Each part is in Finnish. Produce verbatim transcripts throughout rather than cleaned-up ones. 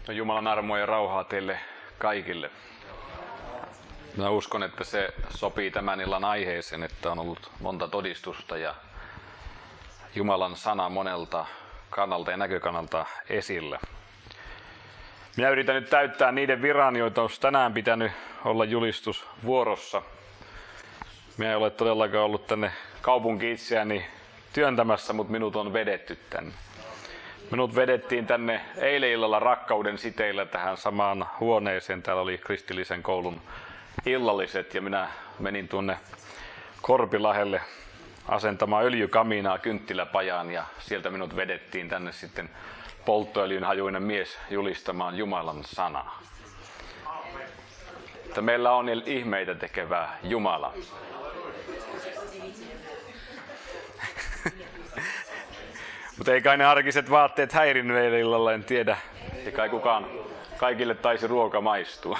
No, Jumalan armoa ja rauhaa teille kaikille. Minä uskon, että se sopii tämän illan aiheeseen, että on ollut monta todistusta ja Jumalan sana monelta kannalta ja näkökannalta esillä. Minä yritän nyt täyttää niiden viran, joita olisi tänään pitänyt olla julistusvuorossa. Minä en ole todellakaan ollut tänne kaupunkiin itseäni työntämässä, mutta minut on vedetty tänne. Minut vedettiin tänne eilen illalla rakkauden siteillä tähän samaan huoneeseen. Täällä oli kristillisen koulun illalliset ja minä menin tuonne Korpilahelle asentamaan öljykamiinaa kynttiläpajaan ja sieltä minut vedettiin tänne sitten polttoöljyn hajuinen mies julistamaan Jumalan sanaa. Että meillä on ihmeitä tekevää Jumala. Mutta ei kai ne arkiset vaatteet häirinnyt eilen illalla, en tiedä. Ei kai kukaan, kaikille taisi ruoka maistua.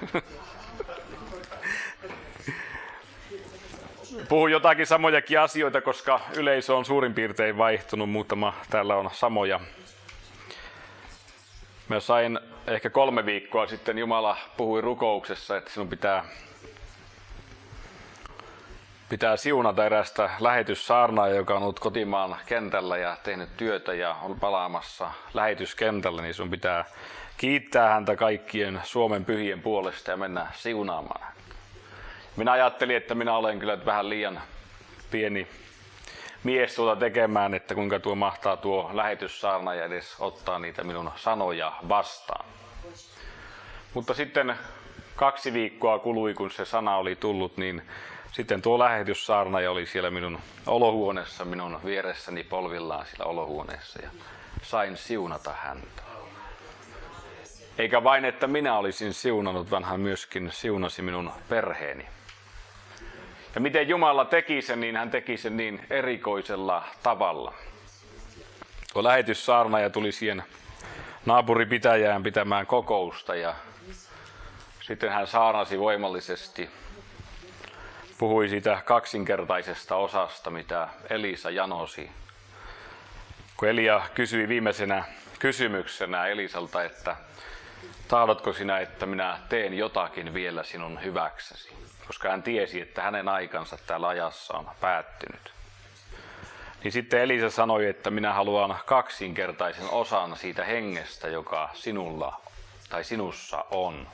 Puhun jotakin samojakin asioita, koska yleisö on suurin piirtein vaihtunut. Muutama täällä on samoja. Mä sain ehkä kolme viikkoa sitten, Jumala puhui rukouksessa, että sinun pitää, pitää siunata erästä lähetyssaarnaajaa, joka on ollut kotimaan kentällä ja tehnyt työtä ja on palaamassa lähetyskentällä, niin sun pitää kiittää häntä kaikkien Suomen pyhien puolesta ja mennä siunaamaan. Minä ajattelin, että minä olen kyllä vähän liian pieni mies tuota tekemään, että kuinka tuo mahtaa tuo lähetyssaarnaaja edes ottaa niitä minun sanoja vastaan. Mutta sitten kaksi viikkoa kului, kun se sana oli tullut, niin sitten tuo lähetyssaarnaaja oli siellä minun olohuoneessa, minun vieressäni polvillaan siellä olohuoneessa ja sain siunata häntä. Eikä vain, että minä olisin siunannut, vaan hän myöskin siunasi minun perheeni. Ja miten Jumala teki sen, niin hän teki sen niin erikoisella tavalla. Tuo lähetyssaarnaaja tuli siihen naapuripitäjään pitämään kokousta ja sitten hän saarnasi voimallisesti. Puhui siitä kaksinkertaisesta osasta, mitä Elisa janosi. Kun Elia kysyi viimeisenä kysymyksenä Elisalta, että tahdotko sinä, että minä teen jotakin vielä sinun hyväksesi? Koska hän tiesi, että hänen aikansa täällä ajassa on päättynyt. Niin sitten Elisa sanoi, että minä haluan kaksinkertaisen osan siitä hengestä, joka sinulla tai sinussa on.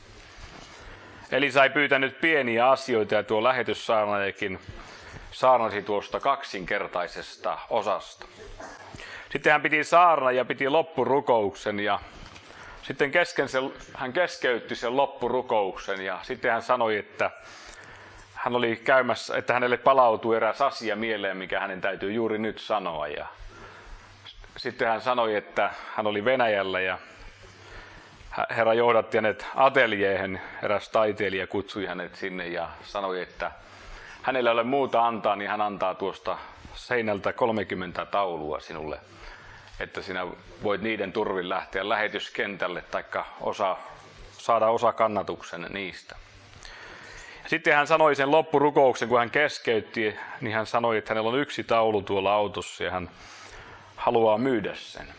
Elisa ei pyytänyt pieniä asioita ja tuo lähetyssaarnaajakin saarnasi tuosta kaksinkertaisesta osasta. Sitten hän piti saarna ja piti loppurukouksen ja sitten kesken se, hän keskeytti sen loppurukouksen ja sitten hän sanoi, että hän oli käymässä, että hänelle palautui eräs asia mieleen, mikä hänen täytyy juuri nyt sanoa. Ja sitten hän sanoi, että hän oli Venäjällä ja Herra johdatti hänet ateljeehen, eräs taiteilija kutsui hänet sinne ja sanoi, että hänellä ei ole muuta antaa, niin hän antaa tuosta seinältä kolmekymmentä taulua sinulle, että sinä voit niiden turvin lähteä lähetyskentälle tai osa, saada osa kannatuksen niistä. Sitten hän sanoi sen loppurukouksen, kun hän keskeytti, niin hän sanoi, että hänellä on yksi taulu tuolla autossa ja hän haluaa myydä sen.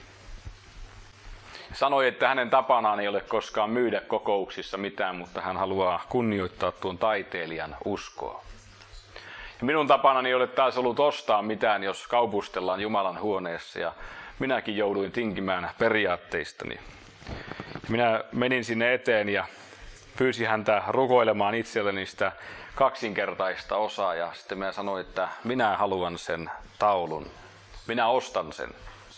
Sanoi, että hänen tapanaan ei ole koskaan myydä kokouksissa mitään, mutta hän haluaa kunnioittaa tuon taiteilijan uskoa. Ja minun tapanani ei ole taas ollut ostaa mitään, jos kaupustellaan Jumalan huoneessa ja minäkin jouduin tinkimään periaatteistani. Minä menin sinne eteen ja pyysin häntä rukoilemaan itselleni sitä kaksinkertaista osaa ja sitten minä sanoin, että minä haluan sen taulun. Minä ostan sen.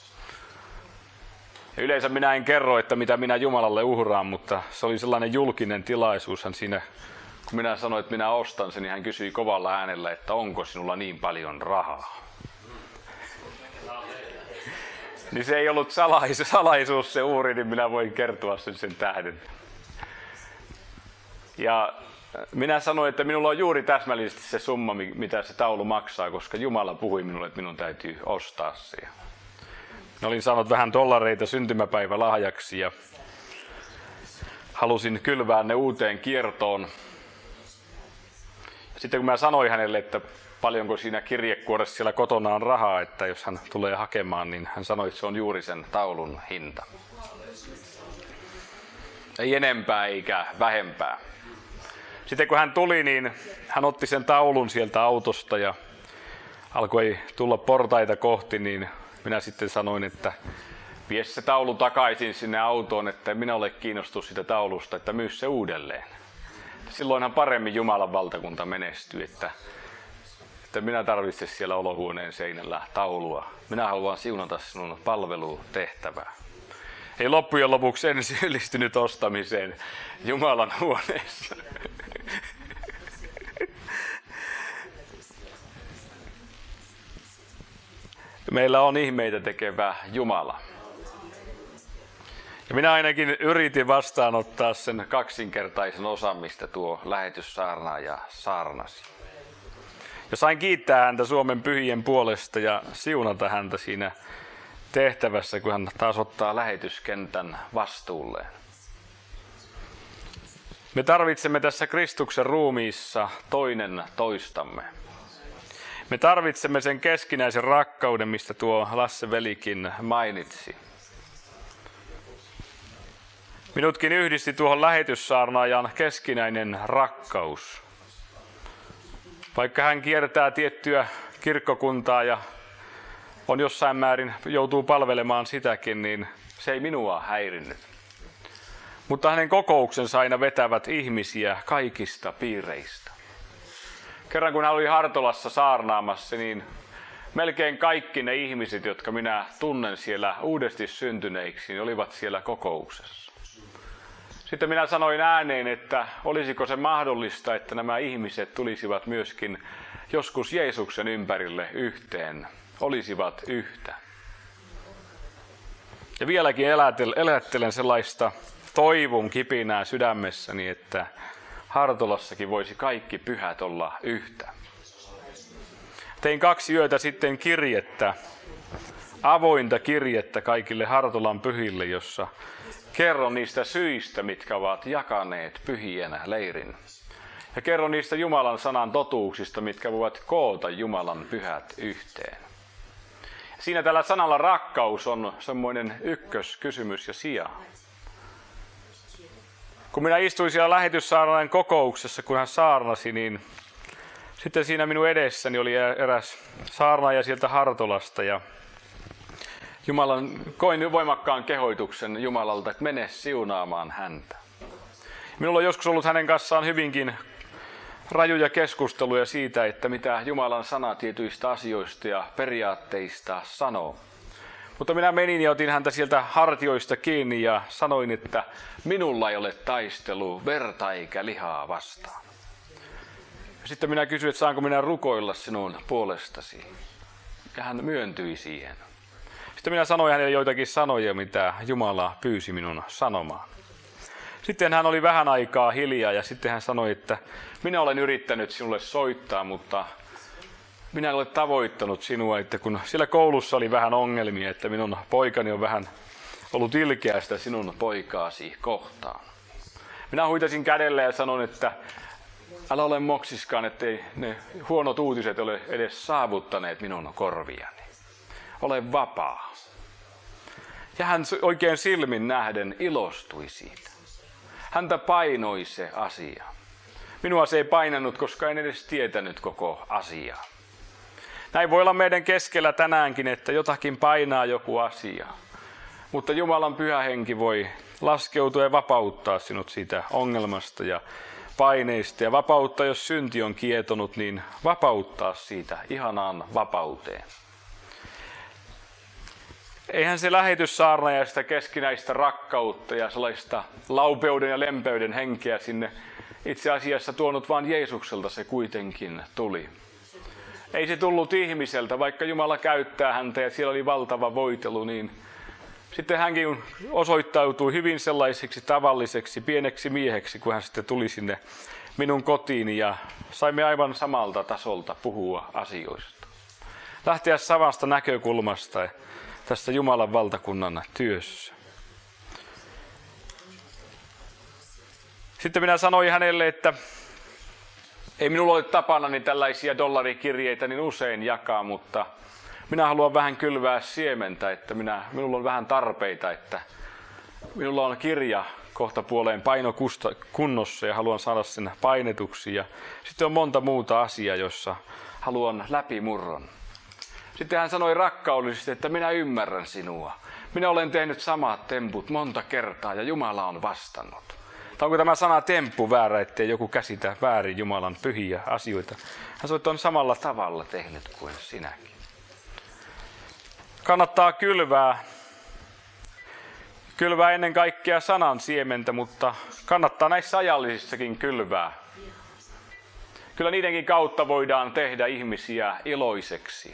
Ja yleensä minä en kerro, että mitä minä Jumalalle uhraan, mutta se oli sellainen julkinen tilaisuus. Hän siinä, kun minä sanoin, että minä ostan sen, niin hän kysyi kovalla äänellä, että onko sinulla niin paljon rahaa. Niin se ei ollut salais, salaisuus se uhri, niin minä voin kertoa sen sen tähden. Ja minä sanoin, että minulla on juuri täsmällisesti se summa, mitä se taulu maksaa, koska Jumala puhui minulle, että minun täytyy ostaa se. Olin saanut vähän dollareita syntymäpäivälahjaksi ja halusin kylvää ne uuteen kiertoon. Sitten kun mä sanoin hänelle, että paljonko siinä kirjekuoressa siellä kotona on rahaa, että jos hän tulee hakemaan, niin hän sanoi, että se on juuri sen taulun hinta. Ei enempää eikä vähempää. Sitten kun hän tuli, niin hän otti sen taulun sieltä autosta ja alkoi tulla portaita kohti, niin minä sitten sanoin, että vie se taulu takaisin sinne autoon, että minä ole kiinnostunut sitä taulusta, että myy se uudelleen. Silloinhan paremmin Jumalan valtakunta menestyy, että, että minä tarvitsen siellä olohuoneen seinällä taulua. Minä haluan siunata sinun palvelutehtävää. Ei loppujen lopuksi en syyllistynyt ostamiseen Jumalan huoneessa. Meillä on ihmeitä tekevä Jumala. Ja minä ainakin yritin vastaanottaa sen kaksinkertaisen osan, mistä tuo lähetyssaarnaaja saarnasi. Ja sain kiittää häntä Suomen pyhien puolesta ja siunata häntä siinä tehtävässä, kun hän taas ottaa lähetyskentän vastuulleen. Me tarvitsemme tässä Kristuksen ruumiissa toinen toistamme. Me tarvitsemme sen keskinäisen rakkauden, mistä tuo Lasse velikin mainitsi. Minutkin yhdisti tuohon lähetyssaarnaajan keskinäinen rakkaus. Vaikka hän kiertää tiettyä kirkkokuntaa ja on jossain määrin joutuu palvelemaan sitäkin, niin se ei minua häirinnyt. Mutta hänen kokouksensa aina vetävät ihmisiä kaikista piireistä. Kerran kun hän oli Hartolassa saarnaamassa, niin melkein kaikki ne ihmiset, jotka minä tunnen siellä uudesti syntyneiksi, niin olivat siellä kokouksessa. Sitten minä sanoin ääneen, että olisiko se mahdollista, että nämä ihmiset tulisivat myöskin joskus Jeesuksen ympärille yhteen, olisivat yhtä. Ja vieläkin elättelen sellaista toivon kipinää sydämessäni, että Hartolassakin voisi kaikki pyhät olla yhtä. Tein kaksi yötä sitten kirjettä, avointa kirjettä kaikille Hartolan pyhille, jossa kerron niistä syistä, mitkä ovat jakaneet pyhien leirin. Ja kerron niistä Jumalan sanan totuuksista, mitkä voivat koota Jumalan pyhät yhteen. Siinä tällä sanalla rakkaus on semmoinen ykköskysymys ja sija. Kun minä istuin siellä lähetyssaarnaajan kokouksessa, kun hän saarnasi, niin sitten siinä minun edessäni oli eräs saarnaaja sieltä Hartolasta ja Jumalan, koin voimakkaan kehoituksen Jumalalta, että mene siunaamaan häntä. Minulla on joskus ollut hänen kanssaan hyvinkin rajuja keskusteluja siitä, että mitä Jumalan sana tietyistä asioista ja periaatteista sanoo. Mutta minä menin ja otin häntä sieltä hartioista kiinni ja sanoin, että minulla ei ole taistelu verta eikä lihaa vastaan. Sitten minä kysyin, että saanko minä rukoilla sinun puolestasi. Ja hän myöntyi siihen. Sitten minä sanoin hänelle joitakin sanoja, mitä Jumala pyysi minun sanomaan. Sitten hän oli vähän aikaa hiljaa ja sitten hän sanoi, että minä olen yrittänyt sinulle soittaa, mutta minä en ole tavoittanut sinua, että kun siellä koulussa oli vähän ongelmia, että minun poikani on vähän ollut ilkeä sitä sinun poikaasi kohtaan. Minä huitasin kädellä ja sanoin, että älä ole moksiskaan, ettei ne huonot uutiset ole edes saavuttaneet minun korviani. Ole vapaa. Ja hän oikein silmin nähden ilostui siitä. Häntä painoi se asia. Minua se ei painanut, koska en edes tietänyt koko asiaa. Näin voi olla meidän keskellä tänäänkin, että jotakin painaa joku asia. Mutta Jumalan pyhä henki voi laskeutua ja vapauttaa sinut siitä ongelmasta ja paineista. Ja vapauttaa, jos synti on kietonut, niin vapauttaa siitä ihanaan vapauteen. Eihän se lähetyssaarnaaja sitä keskinäistä rakkautta ja sellaista laupeuden ja lempeyden henkeä sinne itse asiassa tuonut, vaan Jeesukselta se kuitenkin tuli. Ei se tullut ihmiseltä, vaikka Jumala käyttää häntä ja siellä oli valtava voitelu, niin sitten hänkin osoittautui hyvin sellaiseksi tavalliseksi pieneksi mieheksi, kun hän sitten tuli sinne minun kotiini ja saimme aivan samalta tasolta puhua asioista. Lähteä samasta näkökulmasta tässä Jumalan valtakunnan työssä. Sitten minä sanoin hänelle, että ei minulla ole tapanani tällaisia dollarikirjeitä niin usein jakaa, mutta minä haluan vähän kylvää siementä, että minä, minulla on vähän tarpeita, että minulla on kirja kohta puoleen paino kunnossa ja haluan saada sen painetuksi. Ja sitten on monta muuta asiaa, jossa haluan läpimurron. Sitten hän sanoi rakkaudellisesti, että minä ymmärrän sinua. Minä olen tehnyt samat temput monta kertaa ja Jumala on vastannut. Tai onko tämä sana temppu väärä, ettei joku käsitä väärin Jumalan pyhiä asioita? Hän sanoi, että on samalla tavalla tehnyt kuin sinäkin. Kannattaa kylvää. Kylvää ennen kaikkea sanan siementä, mutta kannattaa näissä ajallisissakin kylvää. Kyllä niidenkin kautta voidaan tehdä ihmisiä iloiseksi.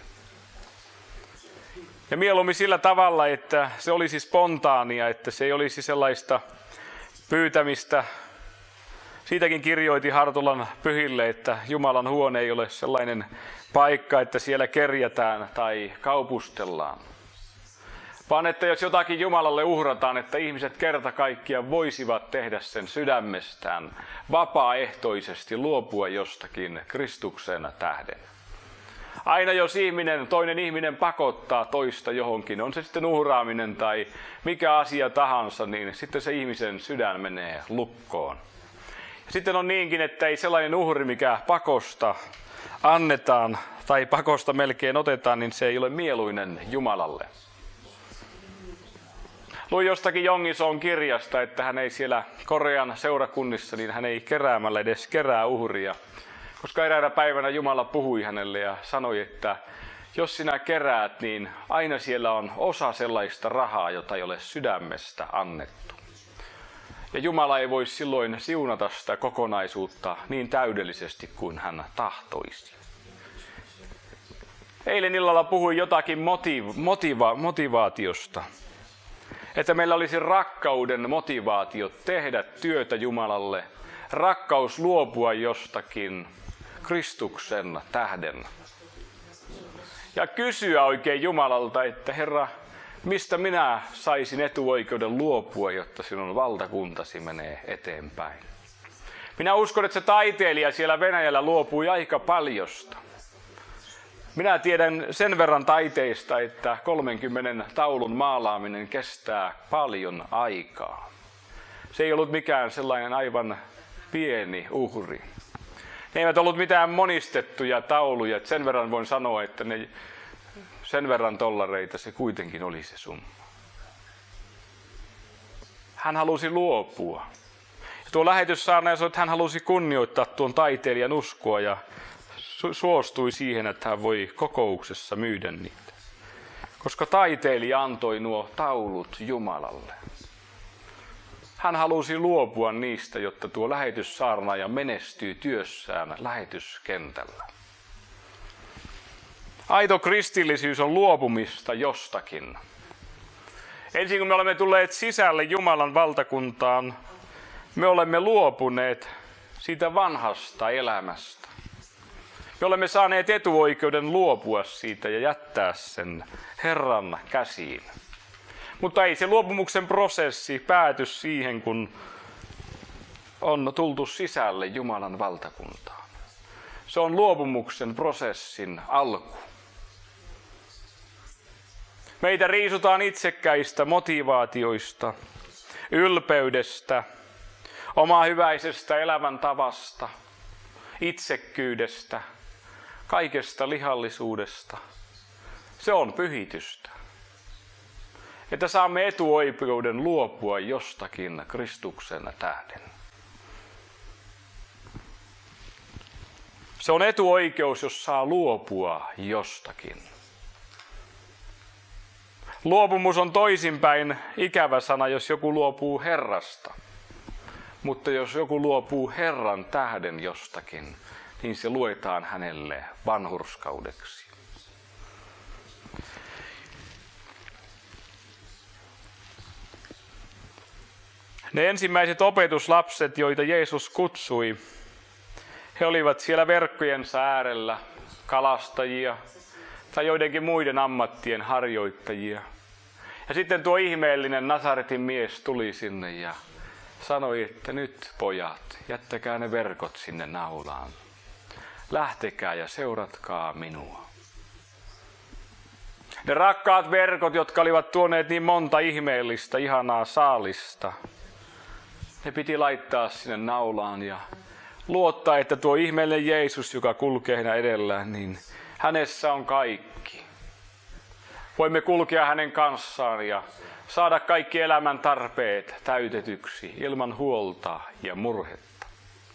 Ja mieluummin sillä tavalla, että se olisi spontaania, että se ei olisi sellaista pyytämistä. Siitäkin kirjoitin Hartolan pyhille, että Jumalan huone ei ole sellainen paikka, että siellä kerjätään tai kaupustellaan. Vaan että jos jotakin Jumalalle uhrataan, että ihmiset kerta kaikkiaan voisivat tehdä sen sydämestään vapaaehtoisesti luopua jostakin Kristuksen tähden. Aina jos ihminen, toinen ihminen pakottaa toista johonkin, on se sitten uhraaminen tai mikä asia tahansa, niin sitten se ihmisen sydän menee lukkoon. Ja sitten on niinkin, että ei sellainen uhri, mikä pakosta annetaan tai pakosta melkein otetaan, niin se ei ole mieluinen Jumalalle. Luin jostakin Jongison kirjasta, että hän ei siellä Korean seurakunnissa, niin hän ei keräämällä edes kerää uhria. Koska eräänä päivänä Jumala puhui hänelle ja sanoi, että jos sinä keräät, niin aina siellä on osa sellaista rahaa, jota ei ole sydämestä annettu. Ja Jumala ei voi silloin siunata sitä kokonaisuutta niin täydellisesti kuin hän tahtoisi. Eilen illalla puhuin jotakin motiva- motiva- motivaatiosta. Että meillä olisi rakkauden motivaatio tehdä työtä Jumalalle, rakkaus luopua jostakin Kristuksen tähden. Ja kysyä oikein Jumalalta, että Herra, mistä minä saisin etuoikeuden luopua, jotta sinun valtakuntasi menee eteenpäin. Minä uskon, että se taiteilija siellä Venäjällä luopui aika paljosta. Minä tiedän sen verran taiteista, että kolmenkymmenen taulun maalaaminen kestää paljon aikaa. Se ei ollut mikään sellainen aivan pieni uhri. Ne eivät ollut mitään monistettuja tauluja. Sen verran voin sanoa, että ne, sen verran dollareita se kuitenkin oli se summa. Hän halusi luopua. Ja tuo lähetyssaarnaaja sanoi, että hän halusi kunnioittaa tuon taiteilijan uskoa ja su- suostui siihen, että hän voi kokouksessa myydä niitä. Koska taiteilija antoi nuo taulut Jumalalle. Hän halusi luopua niistä, jotta tuo lähetyssaarnaaja menestyy työssään lähetyskentällä. Aito kristillisyys on luopumista jostakin. Ensin kun me olemme tulleet sisälle Jumalan valtakuntaan, me olemme luopuneet siitä vanhasta elämästä. Me olemme saaneet etuoikeuden luopua siitä ja jättää sen Herran käsiin. Mutta ei se luopumuksen prosessi pääty siihen, kun on tultu sisälle Jumalan valtakuntaan. Se on luopumuksen prosessin alku. Meitä riisutaan itsekkäistä motivaatioista, ylpeydestä, omahyväisestä elämäntavasta, itsekkyydestä, kaikesta lihallisuudesta. Se on pyhitystä. Että saamme etuoikeuden luopua jostakin Kristuksen tähden. Se on etuoikeus, jos saa luopua jostakin. Luopumus on toisinpäin ikävä sana, jos joku luopuu Herrasta. Mutta jos joku luopuu Herran tähden jostakin, niin se luetaan hänelle vanhurskaudeksi. Ne ensimmäiset opetuslapset, joita Jeesus kutsui, he olivat siellä verkkojensa äärellä, kalastajia tai joidenkin muiden ammattien harjoittajia. Ja sitten tuo ihmeellinen Nasaretin mies tuli sinne ja sanoi, että nyt pojat, jättäkää ne verkot sinne naulaan. Lähtekää ja seuratkaa minua. Ne rakkaat verkot, jotka olivat tuoneet niin monta ihmeellistä, ihanaa saalista, Ne piti laittaa sinne naulaan ja luottaa, että tuo ihmeellinen Jeesus, joka kulkee heidän edellään, niin hänessä on kaikki. Voimme kulkea hänen kanssaan ja saada kaikki elämän tarpeet täytetyksi ilman huolta ja murhetta.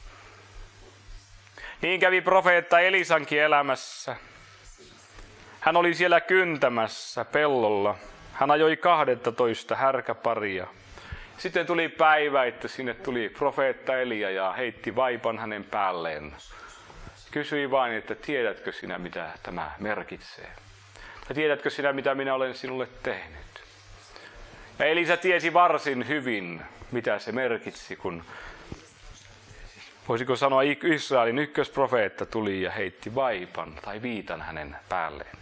Niin kävi profeetta Elisankin elämässä. Hän oli siellä kyntämässä pellolla. Hän ajoi kahdentatoista härkäparia. Sitten tuli päivä, että sinne tuli profeetta Elia ja heitti vaipan hänen päälleen. Kysyi vain, että tiedätkö sinä, mitä tämä merkitsee? Tai tiedätkö sinä, mitä minä olen sinulle tehnyt? Ja Elisa tiesi varsin hyvin, mitä se merkitsi, kun voisiko sanoa Israelin ykkösprofeetta tuli ja heitti vaipan tai viitan hänen päälleen.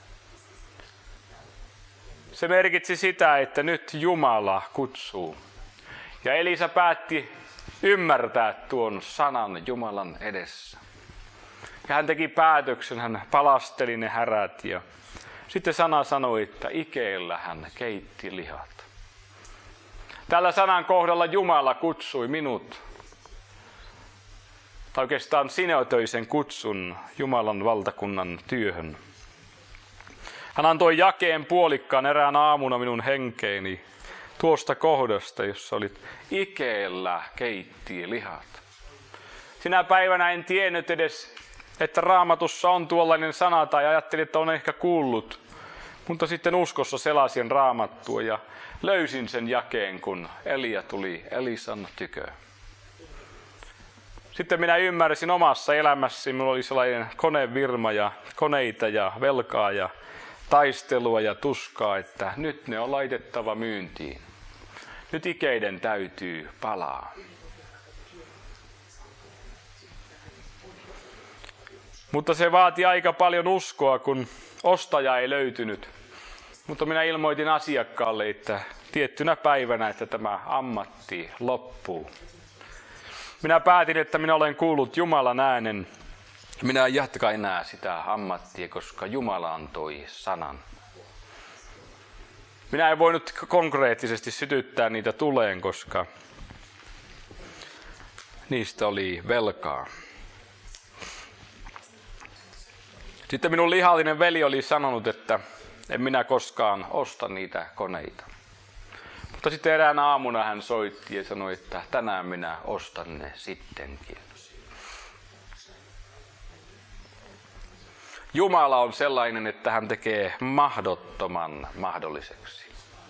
Se merkitsi sitä, että nyt Jumala kutsuu. Ja Elisa päätti ymmärtää tuon sanan Jumalan edessä. Ja hän teki päätöksen, hän palasteli ne härät ja sitten sana sanoi, että ikeellä hän keitti lihat. Tällä sanan kohdalla Jumala kutsui minut, tai oikeastaan sinetöisen kutsun Jumalan valtakunnan työhön. Hän antoi jakeen puolikkaan erään aamuna minun henkeeni tuosta kohdasta, jossa olit ikeellä keitti lihat. Sinä päivänä en tiennyt edes, että Raamatussa on tuollainen sana, tai ajattelin, että on ehkä kuullut. Mutta sitten uskossa selasin Raamattua ja löysin sen jakeen, kun Elia tuli Elisan tykö. Sitten minä ymmärsin omassa elämässäni, minulla oli sellainen konevirma ja koneita ja velkaa ja taistelua ja tuskaa, että nyt ne on laitettava myyntiin. Nyt ikeiden täytyy palaa. Mutta se vaati aika paljon uskoa, kun ostaja ei löytynyt. Mutta minä ilmoitin asiakkaalle, että tiettynä päivänä, että tämä ammatti loppuu. Minä päätin, että minä olen kuullut Jumalan äänen. Minä en jatka enää sitä ammattia, koska Jumala antoi sanan. Minä en voinut konkreettisesti sytyttää niitä tuleen, koska niistä oli velkaa. Sitten minun lihallinen veli oli sanonut, että en minä koskaan osta niitä koneita. Mutta sitten eräänä aamuna hän soitti ja sanoi, että tänään minä ostan ne sittenkin. Jumala on sellainen, että hän tekee mahdottoman mahdolliseksi.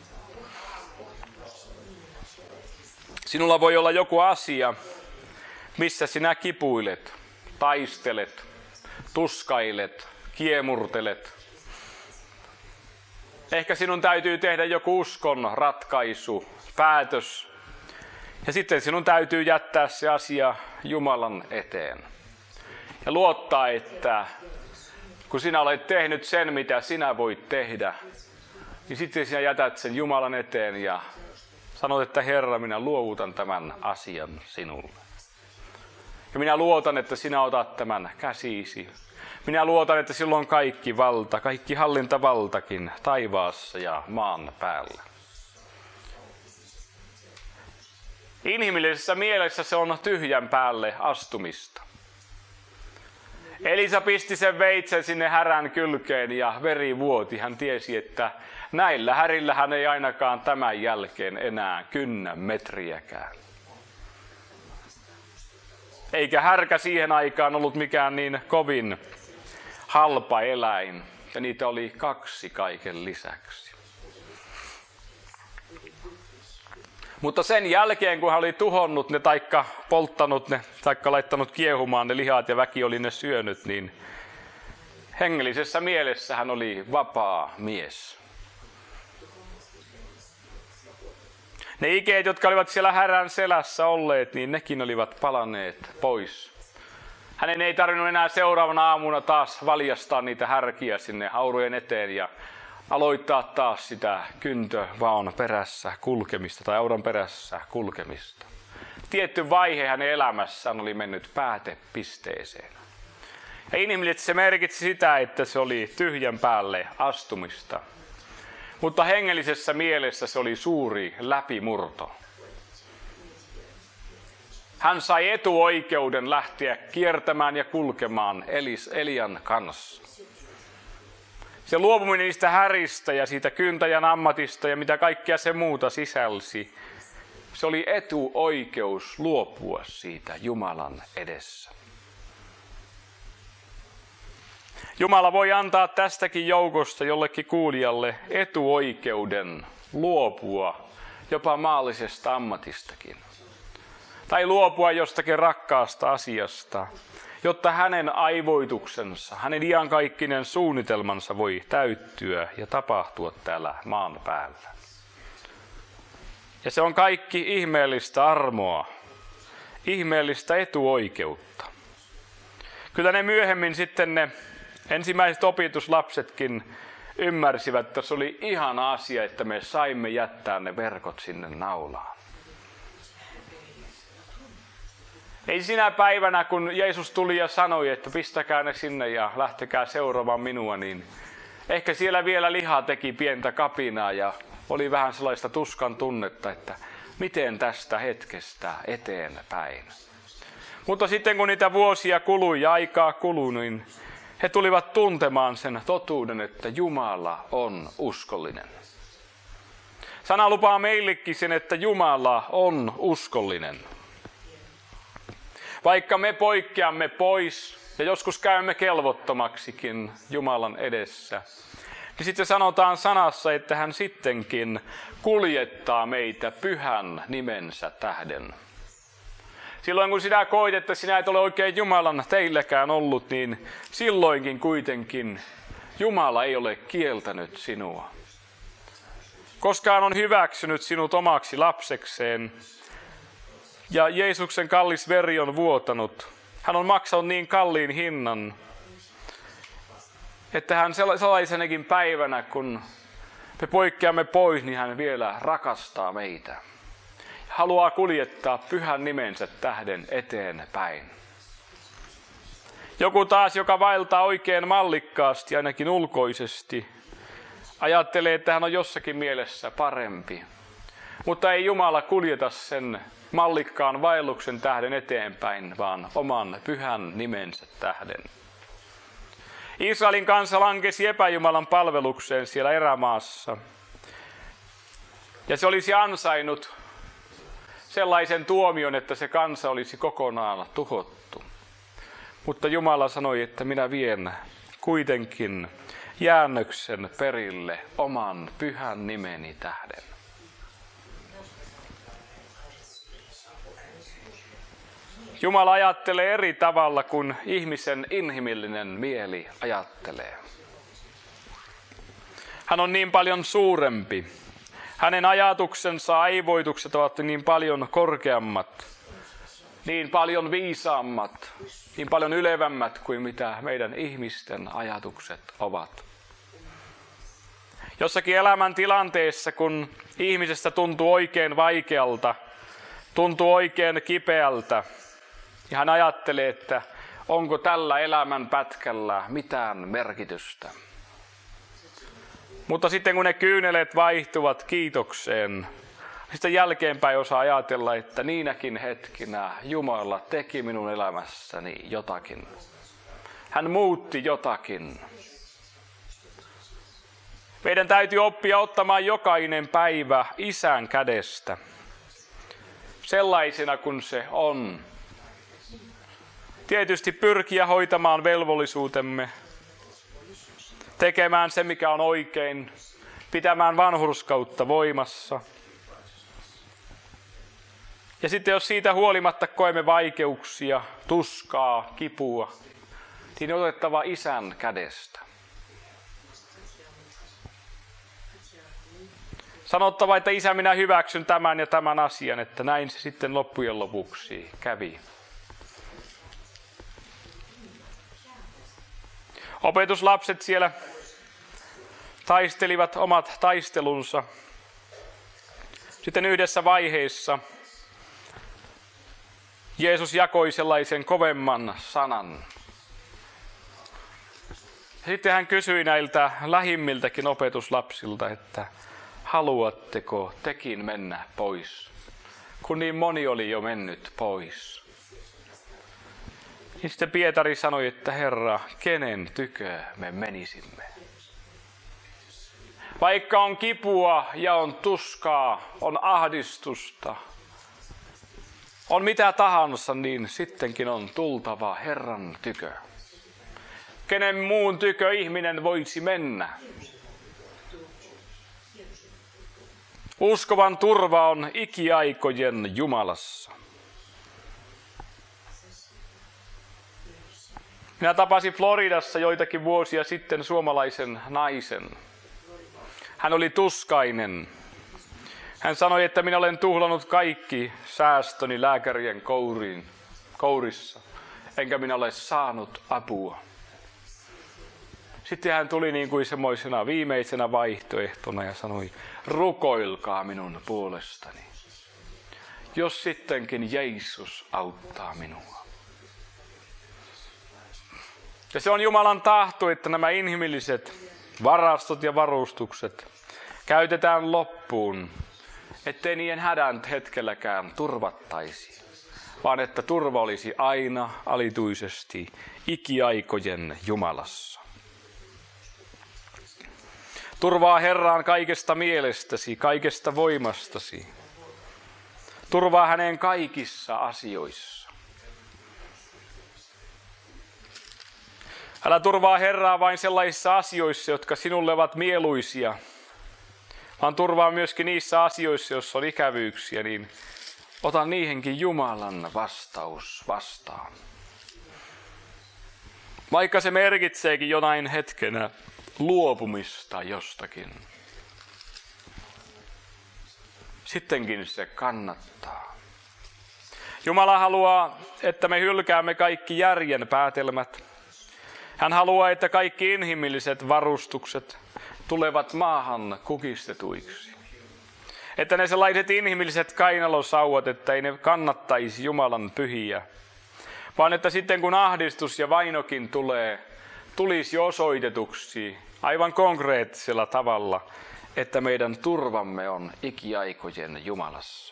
Sinulla voi olla joku asia, missä sinä kipuilet, taistelet, tuskailet, kiemurtelet. Ehkä sinun täytyy tehdä joku uskon ratkaisu, päätös. Ja sitten sinun täytyy jättää se asia Jumalan eteen. Ja luottaa, että kun sinä olet tehnyt sen, mitä sinä voit tehdä, niin sitten sinä jätät sen Jumalan eteen ja sanot, että Herra, minä luovutan tämän asian sinulle. Ja minä luotan, että sinä otat tämän käsiisi. Minä luotan, että silloin on kaikki valta, kaikki hallintavaltakin taivaassa ja maan päällä. Inhimillisessä mielessä se on tyhjän päälle astumista. Elisa pisti sen veitsen sinne härän kylkeen ja veri vuoti. Hän tiesi, että näillä härillä hän ei ainakaan tämän jälkeen enää kynnä metriäkään. Eikä härkä siihen aikaan ollut mikään niin kovin halpa eläin. Ja niitä oli kaksi kaiken lisäksi. Mutta sen jälkeen, kun hän oli tuhonnut ne, taikka polttanut ne, taikka laittanut kiehumaan ne lihat ja väki oli ne syönyt, niin hengellisessä mielessä hän oli vapaa mies. Ne ikeet, jotka olivat siellä härän selässä olleet, niin nekin olivat palanneet pois. Hänen ei tarvinnut enää seuraavana aamuna taas valjastaa niitä härkiä sinne haurujen eteen ja aloittaa taas sitä kyntövaon perässä kulkemista tai auran perässä kulkemista. Tietty vaihe hänen elämässään oli mennyt päätepisteeseen. Ja inhimillisesti se merkitsi sitä, että se oli tyhjän päälle astumista. Mutta hengellisessä mielessä se oli suuri läpimurto. Hän sai etuoikeuden lähteä kiertämään ja kulkemaan Elis, Elian kanssa. Se luopuminen niistä häristä ja siitä kyntäjän ammatista ja mitä kaikkea se muuta sisälsi, se oli etuoikeus luopua siitä Jumalan edessä. Jumala voi antaa tästäkin joukosta jollekin kuulijalle etuoikeuden luopua jopa maallisesta ammatistakin. Tai luopua jostakin rakkaasta asiasta, jotta hänen aivoituksensa, hänen iankaikkinen suunnitelmansa voi täyttyä ja tapahtua täällä maan päällä. Ja se on kaikki ihmeellistä armoa, ihmeellistä etuoikeutta. Kyllä ne myöhemmin sitten ne ensimmäiset opetuslapsetkin ymmärsivät, että se oli ihana asia, että me saimme jättää ne verkot sinne naulaan. Ei sinä päivänä, kun Jeesus tuli ja sanoi, että pistäkää ne sinne ja lähtekää seuraamaan minua, niin ehkä siellä vielä liha teki pientä kapinaa ja oli vähän sellaista tuskan tunnetta, että miten tästä hetkestä eteenpäin. Mutta sitten kun niitä vuosia kului ja aikaa kului, niin he tulivat tuntemaan sen totuuden, että Jumala on uskollinen. Sana lupaa meillekin sen, että Jumala on uskollinen. Vaikka me poikkeamme pois ja joskus käymme kelvottomaksikin Jumalan edessä, niin sitten sanotaan sanassa, että hän sittenkin kuljettaa meitä pyhän nimensä tähden. Silloin kun sinä koit, että sinä et ole oikein Jumalan teilläkään ollut, niin silloinkin kuitenkin Jumala ei ole kieltänyt sinua. Koska hän on hyväksynyt sinut omaksi lapsekseen ja Jeesuksen kallis veri on vuotanut. Hän on maksanut niin kalliin hinnan, että hän sellaisenakin päivänä, kun me poikkeamme pois, niin hän vielä rakastaa meitä. Haluaa kuljettaa pyhän nimensä tähden eteenpäin. Joku taas, joka vaeltaa oikein mallikkaasti, ainakin ulkoisesti, ajattelee, että hän on jossakin mielessä parempi. Mutta ei Jumala kuljeta sen mallikkaan vaelluksen tähden eteenpäin, vaan oman pyhän nimensä tähden. Israelin kansa lankesi epäjumalan palvelukseen siellä erämaassa. Ja se olisi ansainnut sellaisen tuomion, että se kansa olisi kokonaan tuhottu. Mutta Jumala sanoi, että minä vien kuitenkin jäännöksen perille oman pyhän nimeni tähden. Jumala ajattelee eri tavalla kuin ihmisen inhimillinen mieli ajattelee. Hän on niin paljon suurempi. Hänen ajatuksensa, aivoitukset ovat niin paljon korkeammat, niin paljon viisaammat, niin paljon ylevämmät kuin mitä meidän ihmisten ajatukset ovat. Jossakin elämän tilanteessa, kun ihmisestä tuntuu oikein vaikealta, tuntuu oikein kipeältä, ja hän ajattelee, että onko tällä elämän pätkällä mitään merkitystä. Mutta sitten kun ne kyyneleet vaihtuvat kiitokseen, sitten jälkeenpäin osaa ajatella, että niinäkin hetkinä Jumala teki minun elämässäni jotakin. Hän muutti jotakin. Meidän täytyy oppia ottamaan jokainen päivä Isän kädestä, sellaisena kuin se on. Tietysti pyrkiä hoitamaan velvollisuutemme, tekemään se, mikä on oikein, pitämään vanhurskautta voimassa. Ja sitten jos siitä huolimatta koemme vaikeuksia, tuskaa, kipua, niin on otettava Isän kädestä. Sanottava, että Isä, minä hyväksyn tämän ja tämän asian, että näin se sitten loppujen lopuksi kävi. Opetuslapset siellä taistelivat omat taistelunsa. Sitten yhdessä vaiheessa Jeesus jakoi sellaisen kovemman sanan. Sitten hän kysyi näiltä lähimmiltäkin opetuslapsilta, että haluatteko tekin mennä pois? kun niin moni oli jo mennyt pois. Ja sitten Pietari sanoi, että Herra, kenen tykö me menisimme? Vaikka on kipua ja on tuskaa, on ahdistusta, on mitä tahansa, niin sittenkin on tultava Herran tykö. Kenen muun tykö ihminen voisi mennä? Uskovan turva on ikiaikojen Jumalassa. Minä tapasin Floridassa joitakin vuosia sitten suomalaisen naisen. Hän oli tuskainen. Hän sanoi, että minä olen tuhlannut kaikki säästöni lääkärien kouriin, kourissa, enkä minä ole saanut apua. Sitten hän tuli niin kuin semmoisena viimeisenä vaihtoehtona ja sanoi, rukoilkaa minun puolestani, jos sittenkin Jeesus auttaa minua. Ja se on Jumalan tahto, että nämä inhimilliset varastot ja varustukset käytetään loppuun, ettei niiden hädän hetkelläkään turvattaisi, vaan että turva olisi aina alituisesti ikiaikojen Jumalassa. Turvaa Herraan kaikesta mielestäsi, kaikesta voimastasi. Turvaa häneen kaikissa asioissa. Älä turvaa Herraa vain sellaisissa asioissa, jotka sinulle ovat mieluisia, vaan turvaa myöskin niissä asioissa, joissa on ikävyyksiä, niin ota niihinkin Jumalan vastaus vastaan. Vaikka se merkitseekin jonain hetkenä luopumista jostakin, sittenkin se kannattaa. Jumala haluaa, että me hylkäämme kaikki järjen päätelmät. Hän haluaa, että kaikki inhimilliset varustukset tulevat maahan kukistetuiksi. Että ne sellaiset inhimilliset kainalosauvat, että ei ne kannattaisi Jumalan pyhiä, vaan että sitten kun ahdistus ja vainokin tulee, tulisi osoitetuksi aivan konkreettisella tavalla, että meidän turvamme on ikiaikojen Jumalassa.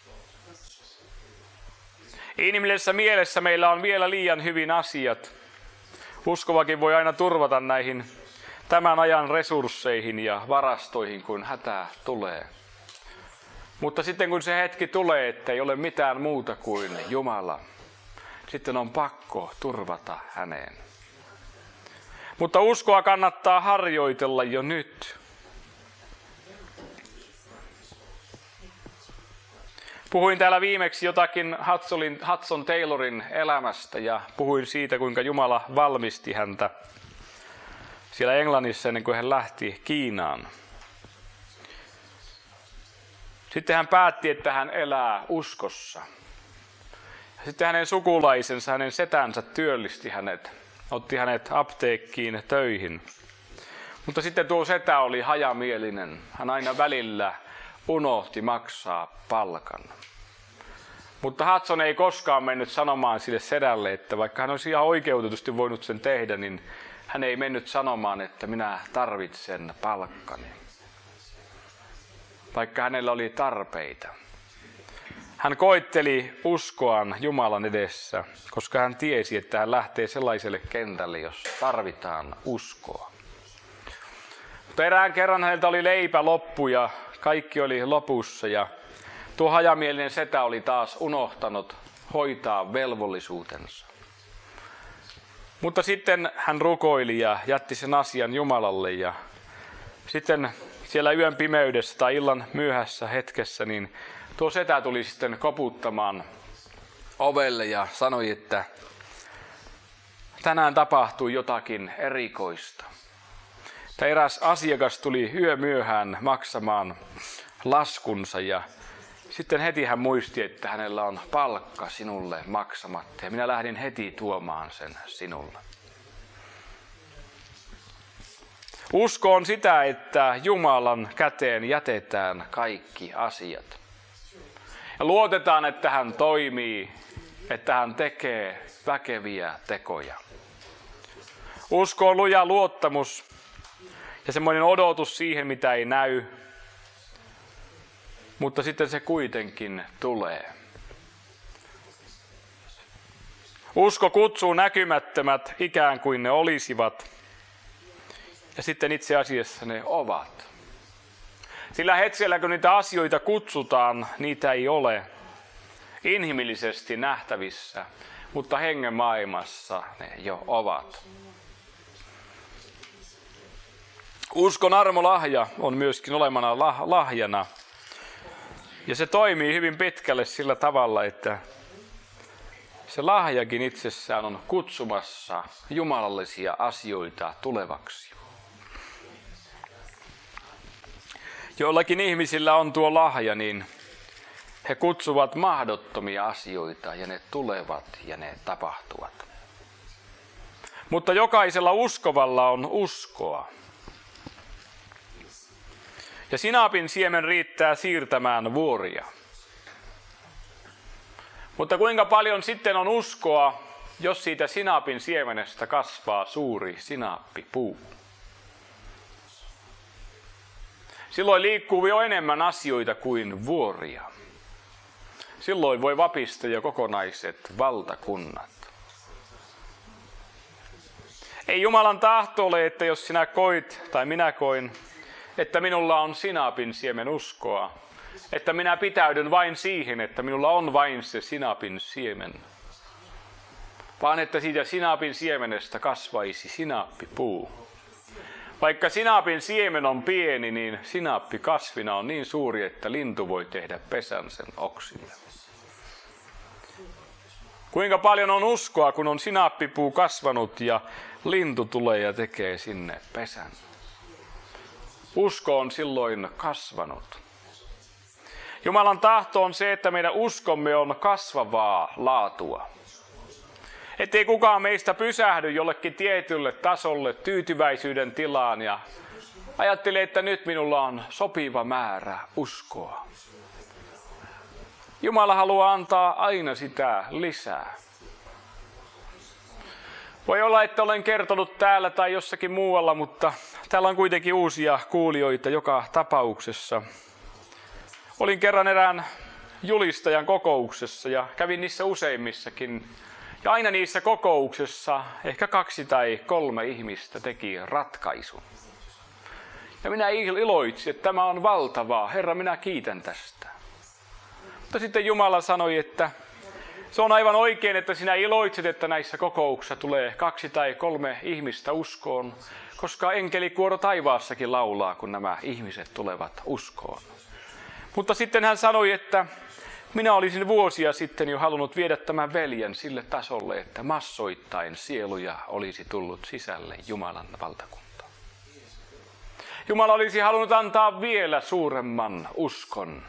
Inhimillisessä mielessä meillä on vielä liian hyvin asiat. Uskovakin voi aina turvata näihin tämän ajan resursseihin ja varastoihin, kun hätä tulee. Mutta sitten kun se hetki tulee, että ei ole mitään muuta kuin Jumala, sitten on pakko turvata häneen. Mutta uskoa kannattaa harjoitella jo nyt. Puhuin täällä viimeksi jotakin Hudson Taylorin elämästä ja puhuin siitä, kuinka Jumala valmisti häntä siellä Englannissa ennen kuin hän lähti Kiinaan. Sitten hän päätti, että hän elää uskossa. Sitten hänen sukulaisensa, hänen setänsä työllisti hänet, otti hänet apteekkiin töihin. Mutta sitten tuo setä oli hajamielinen. Hän aina välillä unohti maksaa palkan. Mutta Hudson ei koskaan mennyt sanomaan sille sedälle, että vaikka hän olisi ihan oikeutetusti voinut sen tehdä, niin hän ei mennyt sanomaan, että minä tarvitsen palkkani. Vaikka hänellä oli tarpeita. Hän koetteli uskoaan Jumalan edessä, koska hän tiesi, että hän lähtee sellaiselle kentälle, jos tarvitaan uskoa. Mutta erään kerran häneltä oli leipä loppu ja kaikki oli lopussa ja tuo hajamielinen setä oli taas unohtanut hoitaa velvollisuutensa. Mutta sitten hän rukoili ja jätti sen asian Jumalalle ja sitten siellä yön pimeydessä tai illan myöhässä hetkessä, niin tuo setä tuli sitten koputtamaan ovelle ja sanoi, että tänään tapahtui jotakin erikoista. Että eräs asiakas tuli yömyöhään maksamaan laskunsa ja sitten heti hän muisti, että hänellä on palkka sinulle maksamatta ja minä lähdin heti tuomaan sen sinulle. Usko on sitä, että Jumalan käteen jätetään kaikki asiat. Ja luotetaan, että hän toimii, että hän tekee väkeviä tekoja. Usko on luja luottamus ja semmoinen odotus siihen, mitä ei näy. mutta sitten se kuitenkin tulee. Usko kutsuu näkymättömät ikään kuin ne olisivat, ja sitten itse asiassa ne ovat. Sillä hetkellä, kun niitä asioita kutsutaan, niitä ei ole inhimillisesti nähtävissä, mutta hengen maailmassa ne jo ovat. Uskon armolahja on myöskin olemana lahjana, ja se toimii hyvin pitkälle sillä tavalla, että se lahjakin itsessään on kutsumassa jumalallisia asioita tulevaksi. Joillakin ihmisillä on tuo lahja, niin he kutsuvat mahdottomia asioita ja ne tulevat ja ne tapahtuvat. Mutta jokaisella uskovalla on uskoa. Ja sinapin siemen riittää siirtämään vuoria. Mutta kuinka paljon sitten on uskoa, jos siitä sinapin siemenestä kasvaa suuri sinappipuu? Silloin liikkuu jo enemmän asioita kuin vuoria. Silloin voi vapista jo kokonaiset valtakunnat. Ei Jumalan tahto ole, että jos sinä koit tai minä koin, että minulla on sinapin siemen uskoa, että minä pitäydyn vain siihen, että minulla on vain se sinapin siemen, vaan että siitä sinapin siemenestä kasvaisi sinappipuu. Vaikka sinapin siemen on pieni, niin sinappi kasvina on niin suuri, että lintu voi tehdä pesän sen oksille. Kuinka paljon on uskoa, kun on sinappipuu kasvanut ja lintu tulee ja tekee sinne pesän. Usko on silloin kasvanut. Jumalan tahto on se, että meidän uskomme on kasvavaa laatua. Ettei kukaan meistä pysähdy jollekin tietylle tasolle tyytyväisyyden tilaan ja ajattele, että nyt minulla on sopiva määrä uskoa. Jumala haluaa antaa aina sitä lisää. Voi olla, että olen kertonut täällä tai jossakin muualla, mutta täällä on kuitenkin uusia kuulijoita joka tapauksessa. Olin kerran erään julistajan kokouksessa ja kävin niissä useimmissakin. Ja aina niissä kokouksissa ehkä kaksi tai kolme ihmistä teki ratkaisun. Ja minä iloitsin, että tämä on valtavaa. Herra, minä kiitän tästä. Mutta sitten Jumala sanoi, että se on aivan oikein, että sinä iloitset, että näissä kokouksissa tulee kaksi tai kolme ihmistä uskoon, koska enkelikuoro taivaassakin laulaa, kun nämä ihmiset tulevat uskoon. Mutta sitten hän sanoi, että minä olisin vuosia sitten jo halunnut viedä tämän veljen sille tasolle, että massoittain sieluja olisi tullut sisälle Jumalan valtakuntaan. Jumala olisi halunnut antaa vielä suuremman uskon.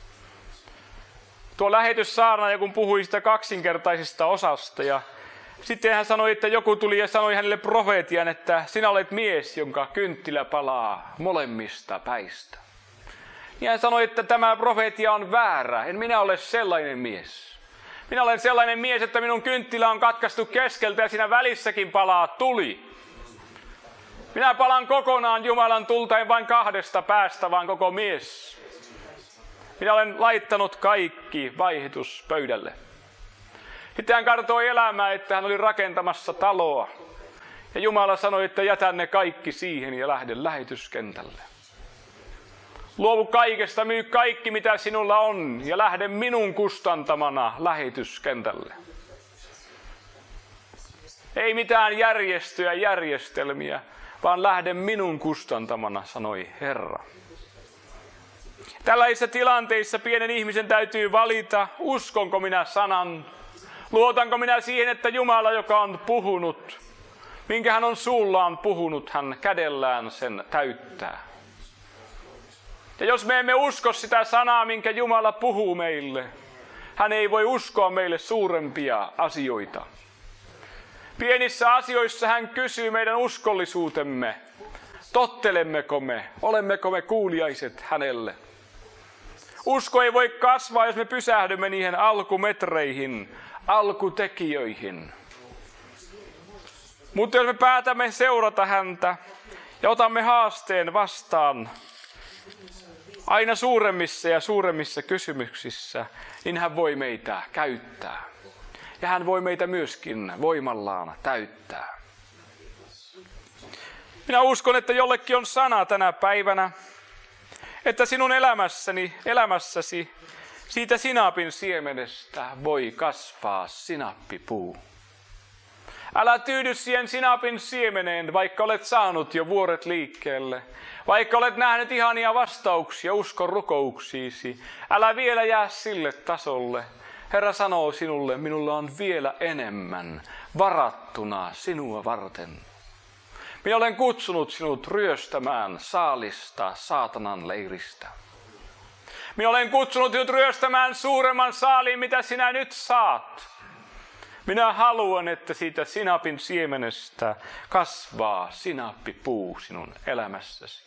Tuo lähetyssaarnaaja, kun puhui sitä kaksinkertaisesta osasta, ja sitten hän sanoi, että joku tuli ja sanoi hänelle profeetian, että sinä olet mies, jonka kynttilä palaa molemmista päistä. Ja hän sanoi, että tämä profeetia on väärä. En minä ole sellainen mies. Minä olen sellainen mies, että minun kynttilä on katkaistu keskeltä ja siinä välissäkin palaa tuli. Minä palan kokonaan Jumalan tulta, en vain kahdesta päästä, vaan koko mies. Minä olen laittanut kaikki vaihituspöydälle. Sitten hän kartoi elämää, että hän oli rakentamassa taloa. Ja Jumala sanoi, että jätän ne kaikki siihen ja lähden lähetyskentälle. Luovu kaikesta, myy kaikki mitä sinulla on ja lähde minun kustantamana lähetyskentälle. Ei mitään järjestöjä, järjestelmiä, vaan lähde minun kustantamana, sanoi Herra. Tällaisissa tilanteissa pienen ihmisen täytyy valita, uskonko minä sanan, luotanko minä siihen, että Jumala, joka on puhunut, minkä hän on suullaan puhunut, hän kädellään sen täyttää. Ja jos me emme usko sitä sanaa, minkä Jumala puhuu meille, hän ei voi uskoa meille suurempia asioita. Pienissä asioissa hän kysyy meidän uskollisuutemme. Tottelemmeko me? Olemmeko me kuuliaiset hänelle? Usko ei voi kasvaa, jos me pysähdymme niihin alkumetreihin, alkutekijöihin. Mutta jos me päätämme seurata häntä ja otamme haasteen vastaan, aina suuremmissa ja suuremmissa kysymyksissä, niin hän voi meitä käyttää. Ja hän voi meitä myöskin voimallaan täyttää. Minä uskon, että jollekin on sana tänä päivänä, että sinun elämässäni, elämässäsi siitä sinapin siemenestä voi kasvaa sinappipuu. Älä tyydy siihen sinapin siemeneen, vaikka olet saanut jo vuoret liikkeelle. Vaikka olet nähnyt ihania vastauksia uskon rukouksiisi, älä vielä jää sille tasolle. Herra sanoo sinulle, minulla on vielä enemmän varattuna sinua varten. Minä olen kutsunut sinut ryöstämään saalista saatanan leiristä. Minä olen kutsunut sinut ryöstämään suuremman saaliin, mitä sinä nyt saat. Minä haluan, että siitä sinapin siemenestä kasvaa sinappipuu sinun elämässäsi.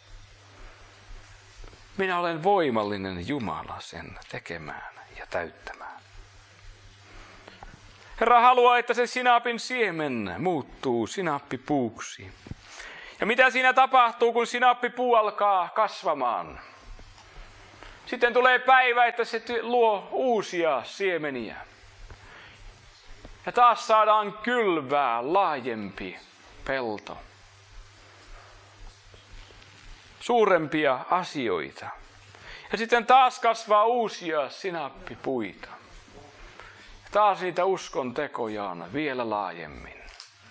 Minä olen voimallinen Jumala sen tekemään ja täyttämään. Herra haluaa, että se sinapin siemen muuttuu sinappipuuksi. Ja mitä siinä tapahtuu, kun sinappipuu alkaa kasvamaan? Sitten tulee päivä, että se luo uusia siemeniä. Ja taas saadaan kylvää laajempi pelto. Suurempia asioita. Ja sitten taas kasvaa uusia sinappipuita. Ja taas niitä uskon tekoja on vielä laajemmin.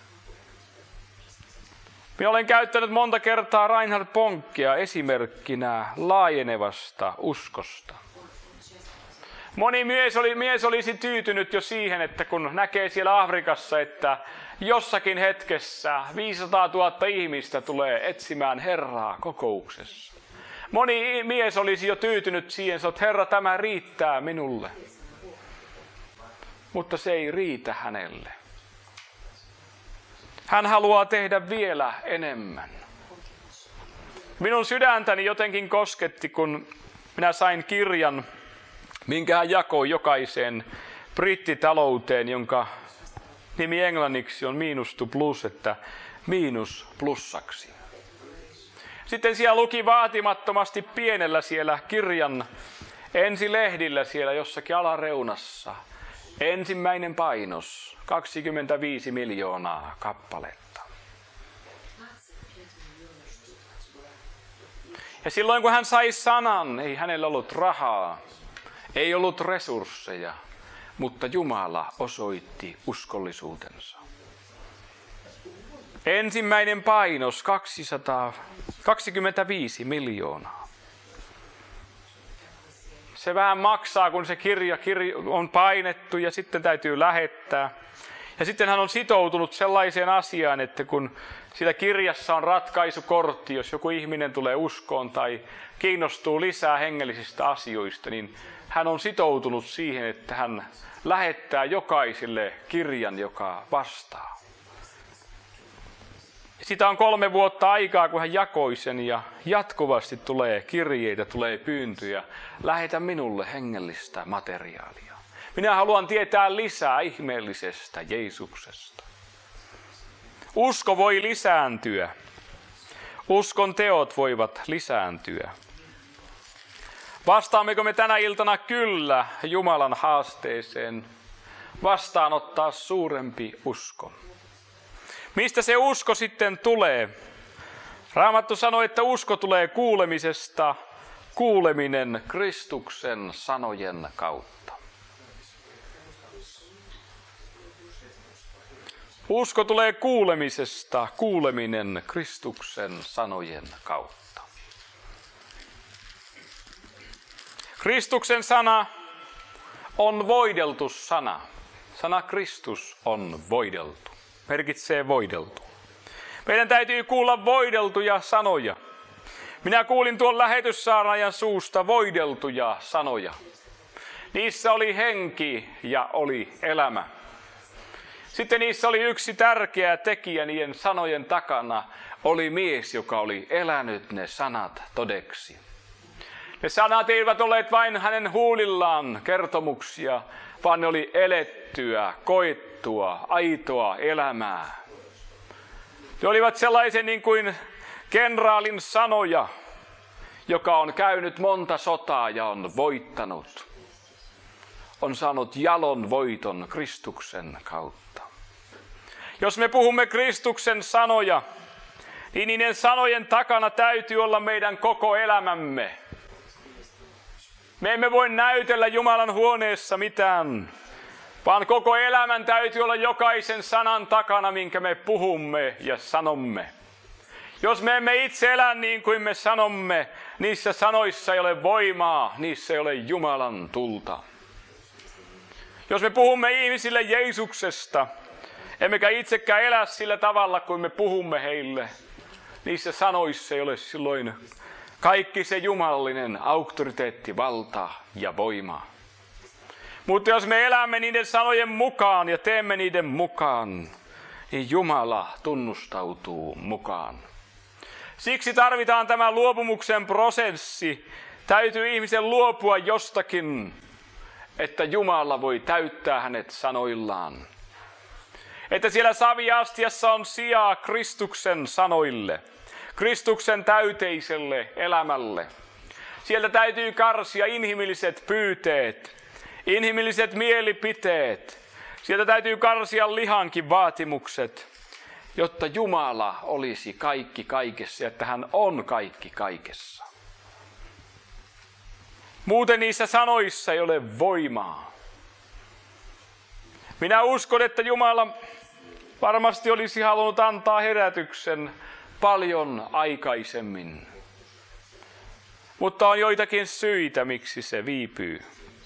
Minä olen käyttänyt monta kertaa Reinhard Bonkia esimerkkinä laajenevasta uskosta. Moni mies, oli, mies olisi tyytynyt jo siihen, että kun näkee siellä Afrikassa, että jossakin hetkessä viisisataatuhatta ihmistä tulee etsimään Herraa kokouksessa. Moni mies olisi jo tyytynyt siihen, että Herra, tämä riittää minulle. Mutta se ei riitä hänelle. Hän haluaa tehdä vielä enemmän. Minun sydäntäni jotenkin kosketti, kun minä sain kirjan, minkä hän jakoi jokaiseen brittitalouteen, jonka nimi englanniksi on miinus to plus, että miinus plussaksi. Sitten siellä luki vaatimattomasti pienellä siellä kirjan ensilehdillä siellä jossakin alareunassa. Ensimmäinen painos, kaksikymmentäviisi miljoonaa kappaletta. Ja silloin kun hän sai sanan, ei hänellä ollut rahaa, ei ollut resursseja, mutta Jumala osoitti uskollisuutensa. Ensimmäinen painos kaksisataakaksikymmentäviisi miljoonaa. Se vähän maksaa, kun se kirja, kirja on painettu ja sitten täytyy lähettää. Ja sitten hän on sitoutunut sellaiseen asiaan, että kun siinä kirjassa on ratkaisukortti, jos joku ihminen tulee uskoon tai kiinnostuu lisää hengellisistä asioista, niin hän on sitoutunut siihen, että hän lähettää jokaiselle kirjan, joka vastaa. Sitä on kolme vuotta aikaa, kun hän jakoi sen ja jatkuvasti tulee kirjeitä, tulee pyyntöjä. Lähetä minulle hengellistä materiaalia. Minä haluan tietää lisää ihmeellisestä Jeesuksesta. Usko voi lisääntyä. Uskon teot voivat lisääntyä. Vastaammeko me tänä iltana kyllä Jumalan haasteeseen vastaanottaa suurempi usko? Mistä se usko sitten tulee? Raamattu sanoi, että usko tulee kuulemisesta, kuuleminen Kristuksen sanojen kautta. Usko tulee kuulemisesta, kuuleminen Kristuksen sanojen kautta. Kristuksen sana on voideltu sana. Sana Kristus on voideltu. Merkitsee voideltu. Meidän täytyy kuulla voideltuja sanoja. Minä kuulin tuon lähetyssaarnaajan suusta voideltuja sanoja. Niissä oli henki ja oli elämä. Sitten niissä oli yksi tärkeä tekijä niiden sanojen takana. Oli mies, joka oli elänyt ne sanat todeksi. Ne sanat eivät olleet vain hänen huulillaan kertomuksia, vaan ne oli elettyä, koettua, aitoa elämää. Ne olivat sellaisen niin kuin kenraalin sanoja, joka on käynyt monta sotaa ja on voittanut, on saanut jalon voiton Kristuksen kautta. Jos me puhumme Kristuksen sanoja, niin niiden sanojen takana täytyy olla meidän koko elämämme. Me emme voi näytellä Jumalan huoneessa mitään, vaan koko elämän täytyy olla jokaisen sanan takana, minkä me puhumme ja sanomme. Jos me emme itse elä niin kuin me sanomme, niissä sanoissa ei ole voimaa, niissä ei ole Jumalan tulta. Jos me puhumme ihmisille Jeesuksesta, emmekä itsekään elä sillä tavalla kuin me puhumme heille, niissä sanoissa ei ole silloin kaikki se jumalallinen auktoriteetti, valta ja voima. Mutta jos me elämme niiden sanojen mukaan ja teemme niiden mukaan, niin Jumala tunnustautuu mukaan. Siksi tarvitaan tämä luopumuksen prosessi. Täytyy ihmisen luopua jostakin, että Jumala voi täyttää hänet sanoillaan. Että siellä saviastiassa on sijaa Kristuksen sanoille, Kristuksen täyteiselle elämälle. Sieltä täytyy karsia inhimilliset pyyteet, inhimilliset mielipiteet. Sieltä täytyy karsia lihankin vaatimukset, jotta Jumala olisi kaikki kaikessa ja että hän on kaikki kaikessa. Muuten niissä sanoissa ei ole voimaa. Minä uskon, että Jumala varmasti olisi halunnut antaa herätyksen paljon aikaisemmin. Mutta on joitakin syitä, miksi se viipyy.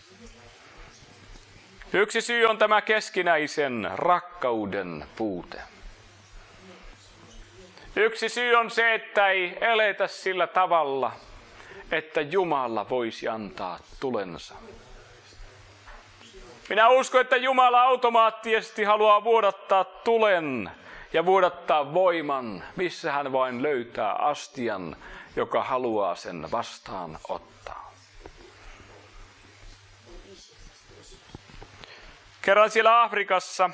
Yksi syy on tämä keskinäisen rakkauden puute. Yksi syy on se, että ei eletä sillä tavalla, että Jumala voisi antaa tulensa. Minä uskon, että Jumala automaattisesti haluaa vuodattaa tulen ja vuodattaa voiman, missä hän vain löytää astian, joka haluaa sen vastaan ottaa. Kerran siellä Afrikassa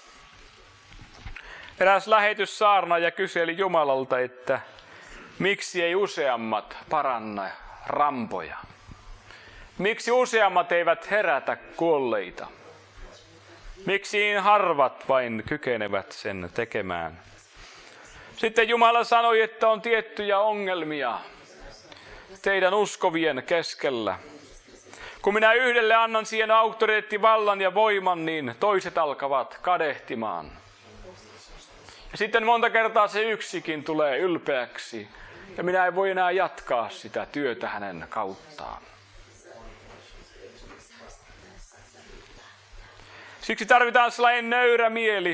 eräs lähetyssaarnaaja kyseli Jumalalta, että miksi ei useammat paranna rampoja? Miksi useammat eivät herätä kuolleita? Miksi niin harvat vain kykenevät sen tekemään? Sitten Jumala sanoi, että on tiettyjä ongelmia teidän uskovien keskellä. Kun minä yhdelle annan siihen auktoriteettivallan ja voiman, niin toiset alkavat kadehtimaan. Ja sitten monta kertaa se yksikin tulee ylpeäksi ja minä en voi enää jatkaa sitä työtä hänen kauttaan. Siksi tarvitaan sellainen nöyrä mieli,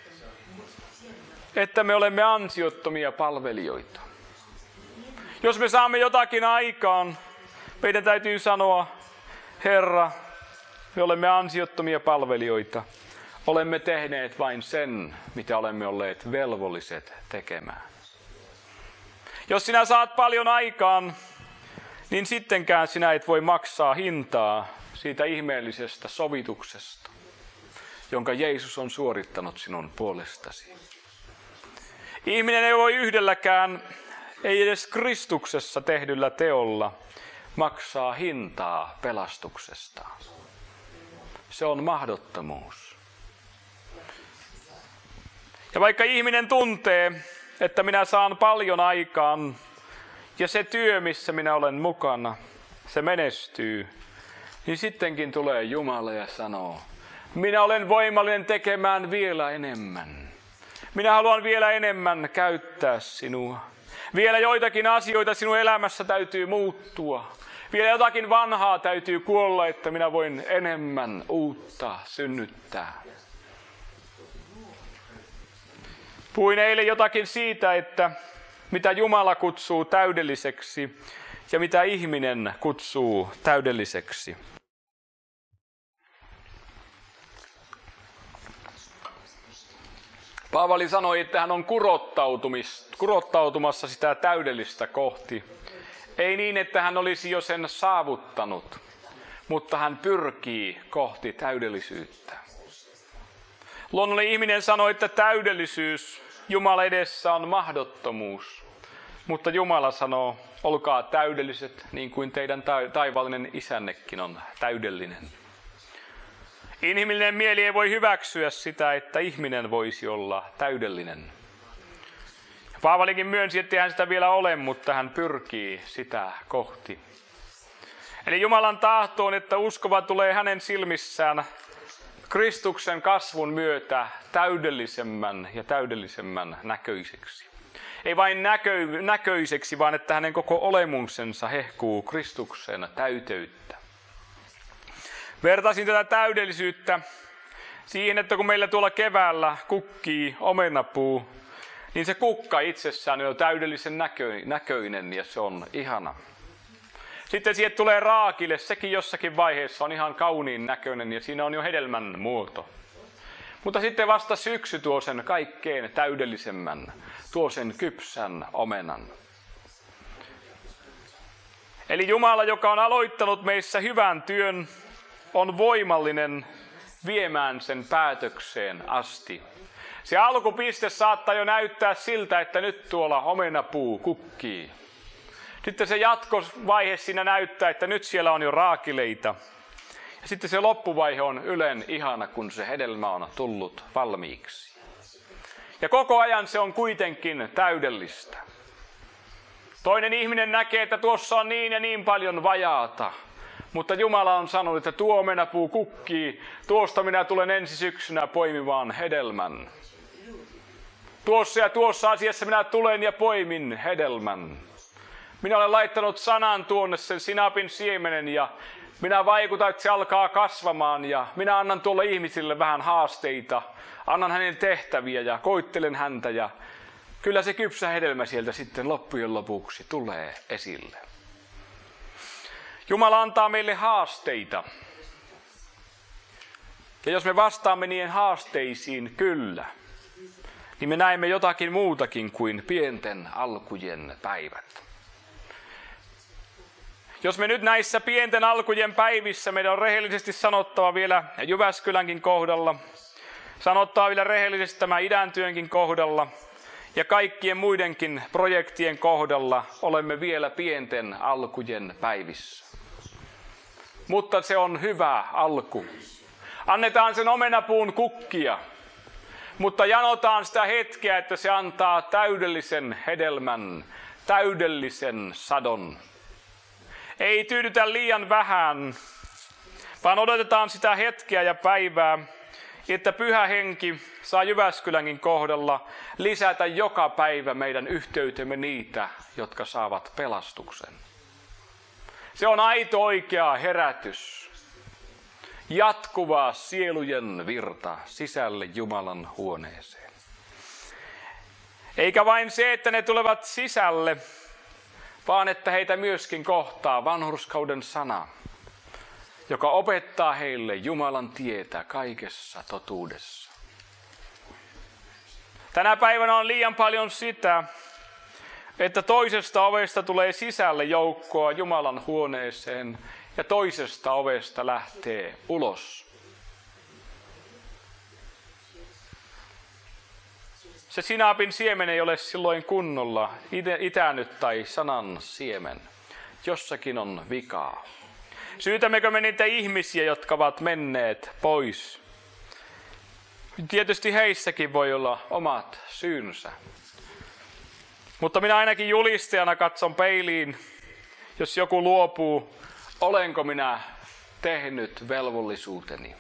että me olemme ansiottomia palvelijoita. Jos me saamme jotakin aikaan, meidän täytyy sanoa, Herra, me olemme ansiottomia palvelijoita. Olemme tehneet vain sen, mitä olemme olleet velvolliset tekemään. Jos sinä saat paljon aikaan, niin sittenkään sinä et voi maksaa hintaa siitä ihmeellisestä sovituksesta, jonka Jeesus on suorittanut sinun puolestasi. Ihminen ei voi yhdelläkään, ei edes Kristuksessa tehdyllä teolla, maksaa hintaa pelastuksestaan. Se on mahdottomuus. Ja vaikka ihminen tuntee, että minä saan paljon aikaan ja se työ, missä minä olen mukana, se menestyy, niin sittenkin tulee Jumala ja sanoo, minä olen voimallinen tekemään vielä enemmän. Minä haluan vielä enemmän käyttää sinua. Vielä joitakin asioita sinun elämässä täytyy muuttua. Vielä jotakin vanhaa täytyy kuolla, että minä voin enemmän uutta synnyttää. Puhuin eilen jotakin siitä, että mitä Jumala kutsuu täydelliseksi ja mitä ihminen kutsuu täydelliseksi. Paavali sanoi, että hän on kurottautumassa sitä täydellistä kohti. Ei niin, että hän olisi jo sen saavuttanut, mutta hän pyrkii kohti täydellisyyttä. Luonnollinen ihminen sanoi, että täydellisyys Jumala edessä on mahdottomuus, mutta Jumala sanoo, olkaa täydelliset, niin kuin teidän taivaallinen isännekin on täydellinen. Inhimillinen mieli ei voi hyväksyä sitä, että ihminen voisi olla täydellinen. Paavalikin myönsi, että hän sitä vielä ole, mutta hän pyrkii sitä kohti. Eli Jumalan tahto on, että uskova tulee hänen silmissään Kristuksen kasvun myötä täydellisemmän ja täydellisemmän näköiseksi. Ei vain näkö, näköiseksi, vaan että hänen koko olemuksensa hehkuu Kristuksen täyteyttä. Vertaisin tätä täydellisyyttä siihen, että kun meillä tuolla keväällä kukkii omenapuu, niin se kukka itsessään on jo täydellisen näköinen ja se on ihana. Sitten siihen tulee raakile, sekin jossakin vaiheessa on ihan kauniin näköinen ja siinä on jo hedelmän muoto. Mutta sitten vasta syksy tuo sen kaikkein täydellisemmän, tuo sen kypsän omenan. Eli Jumala, joka on aloittanut meissä hyvän työn, on voimallinen viemään sen päätökseen asti. Se alkupiste saattaa jo näyttää siltä, että nyt tuolla omenapuu kukkii. Sitten se jatkovaihe siinä näyttää, että nyt siellä on jo raakileita. Ja sitten se loppuvaihe on ylen ihana, kun se hedelmä on tullut valmiiksi. Ja koko ajan se on kuitenkin täydellistä. Toinen ihminen näkee, että tuossa on niin ja niin paljon vajaata. Mutta Jumala on sanonut, että tuo omenapuu kukkii, tuosta minä tulen ensi syksynä poimimaan hedelmän. Tuossa ja tuossa asiassa minä tulen ja poimin hedelmän. Minä olen laittanut sanan tuonne sen sinapin siemenen ja minä vaikutan, että se alkaa kasvamaan ja minä annan tuolle ihmisille vähän haasteita. Annan hänen tehtäviä ja koittelen häntä ja kyllä se kypsä hedelmä sieltä sitten loppujen lopuksi tulee esille. Jumala antaa meille haasteita. Ja jos me vastaamme niihin haasteisiin kyllä, niin me näemme jotakin muutakin kuin pienten alkujen päivät. Jos me nyt näissä pienten alkujen päivissä, meidän on rehellisesti sanottava vielä Jyväskylänkin kohdalla, sanottava vielä rehellisesti tämä idäntyönkin kohdalla ja kaikkien muidenkin projektien kohdalla olemme vielä pienten alkujen päivissä. Mutta se on hyvä alku. Annetaan sen omenapuun kukkia, mutta janotaan sitä hetkeä, että se antaa täydellisen hedelmän, täydellisen sadon. Ei tyydytä liian vähän, vaan odotetaan sitä hetkeä ja päivää, että Pyhä Henki saa Jyväskylänkin kohdalla lisätä joka päivä meidän yhteytemme niitä, jotka saavat pelastuksen. Se on aito oikea herätys, jatkuvaa sielujen virta sisälle Jumalan huoneeseen. Eikä vain se, että ne tulevat sisälle, vaan että heitä myöskin kohtaa vanhurskauden sana, joka opettaa heille Jumalan tietä kaikessa totuudessa. Tänä päivänä on liian paljon sitä, että toisesta ovesta tulee sisälle joukkoa Jumalan huoneeseen ja toisesta ovesta lähtee ulos. Se sinapin siemen ei ole silloin kunnolla itänyt tai sanan siemen. Jossakin on vikaa. Syytämmekö me niitä ihmisiä, jotka ovat menneet pois? Tietysti heissäkin voi olla omat syynsä. Mutta minä ainakin julistajana katson peiliin, jos joku luopuu, olenko minä tehnyt velvollisuuteni?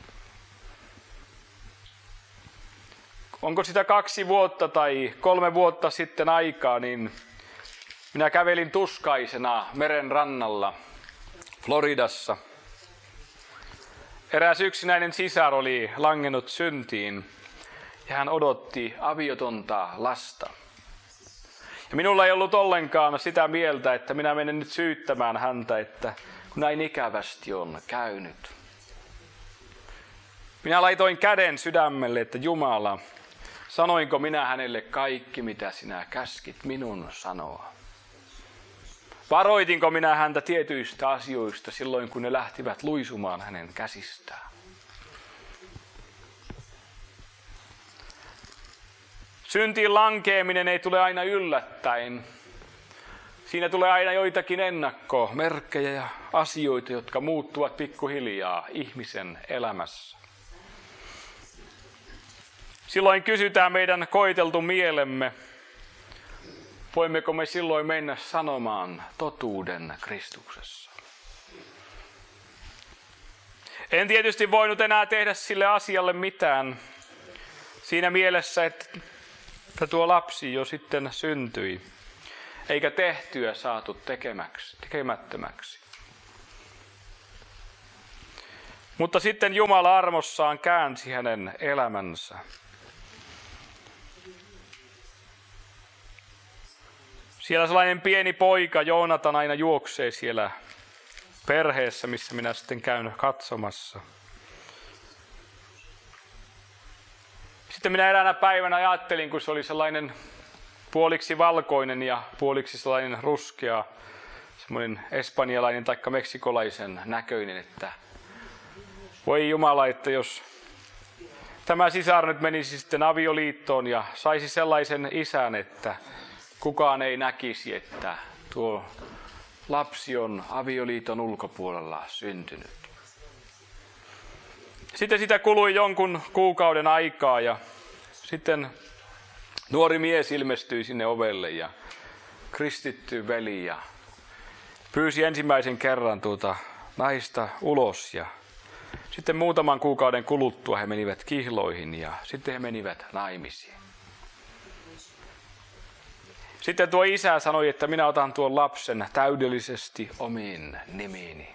Onko sitä kaksi vuotta tai kolme vuotta sitten aikaa, niin minä kävelin tuskaisena meren rannalla Floridassa. Eräs yksinäinen sisar oli langennut syntiin ja hän odotti aviotonta lasta. Ja minulla ei ollut ollenkaan sitä mieltä, että minä menen nyt syyttämään häntä, että kun näin ikävästi on käynyt. Minä laitoin käden sydämelle, että Jumala, sanoinko minä hänelle kaikki, mitä sinä käskit minun sanoa? Varoitinko minä häntä tietyistä asioista silloin, kun ne lähtivät luisumaan hänen käsistään? Syntiin lankeeminen ei tule aina yllättäen. Siinä tulee aina joitakin ennakkomerkkejä ja asioita, jotka muuttuvat pikkuhiljaa ihmisen elämässä. Silloin kysytään meidän koeteltu mielemme, voimmeko me silloin mennä sanomaan totuuden Kristuksessa. En tietysti voinut enää tehdä sille asialle mitään siinä mielessä, että tuo lapsi jo sitten syntyi, eikä tehtyä saatu tekemäksi, tekemättömäksi. Mutta sitten Jumala armossaan käänsi hänen elämänsä. Siellä sellainen pieni poika, Joonatan, aina juoksee siellä perheessä, missä minä sitten käyn katsomassa. Sitten minä eräänä päivänä ajattelin, kun se oli sellainen puoliksi valkoinen ja puoliksi sellainen ruskea, semmoinen espanjalainen tai meksikolaisen näköinen, että voi Jumala, että jos tämä sisar nyt menisi sitten avioliittoon ja saisi sellaisen isän, että kukaan ei näkisi, että tuo lapsi on avioliiton ulkopuolella syntynyt. Sitten sitä kului jonkun kuukauden aikaa ja sitten nuori mies ilmestyi sinne ovelle ja kristitty veli ja pyysi ensimmäisen kerran tuota naista ulos ja sitten muutaman kuukauden kuluttua he menivät kihloihin ja sitten he menivät naimisiin. Sitten tuo isä sanoi, että minä otan tuon lapsen täydellisesti omiin nimiini.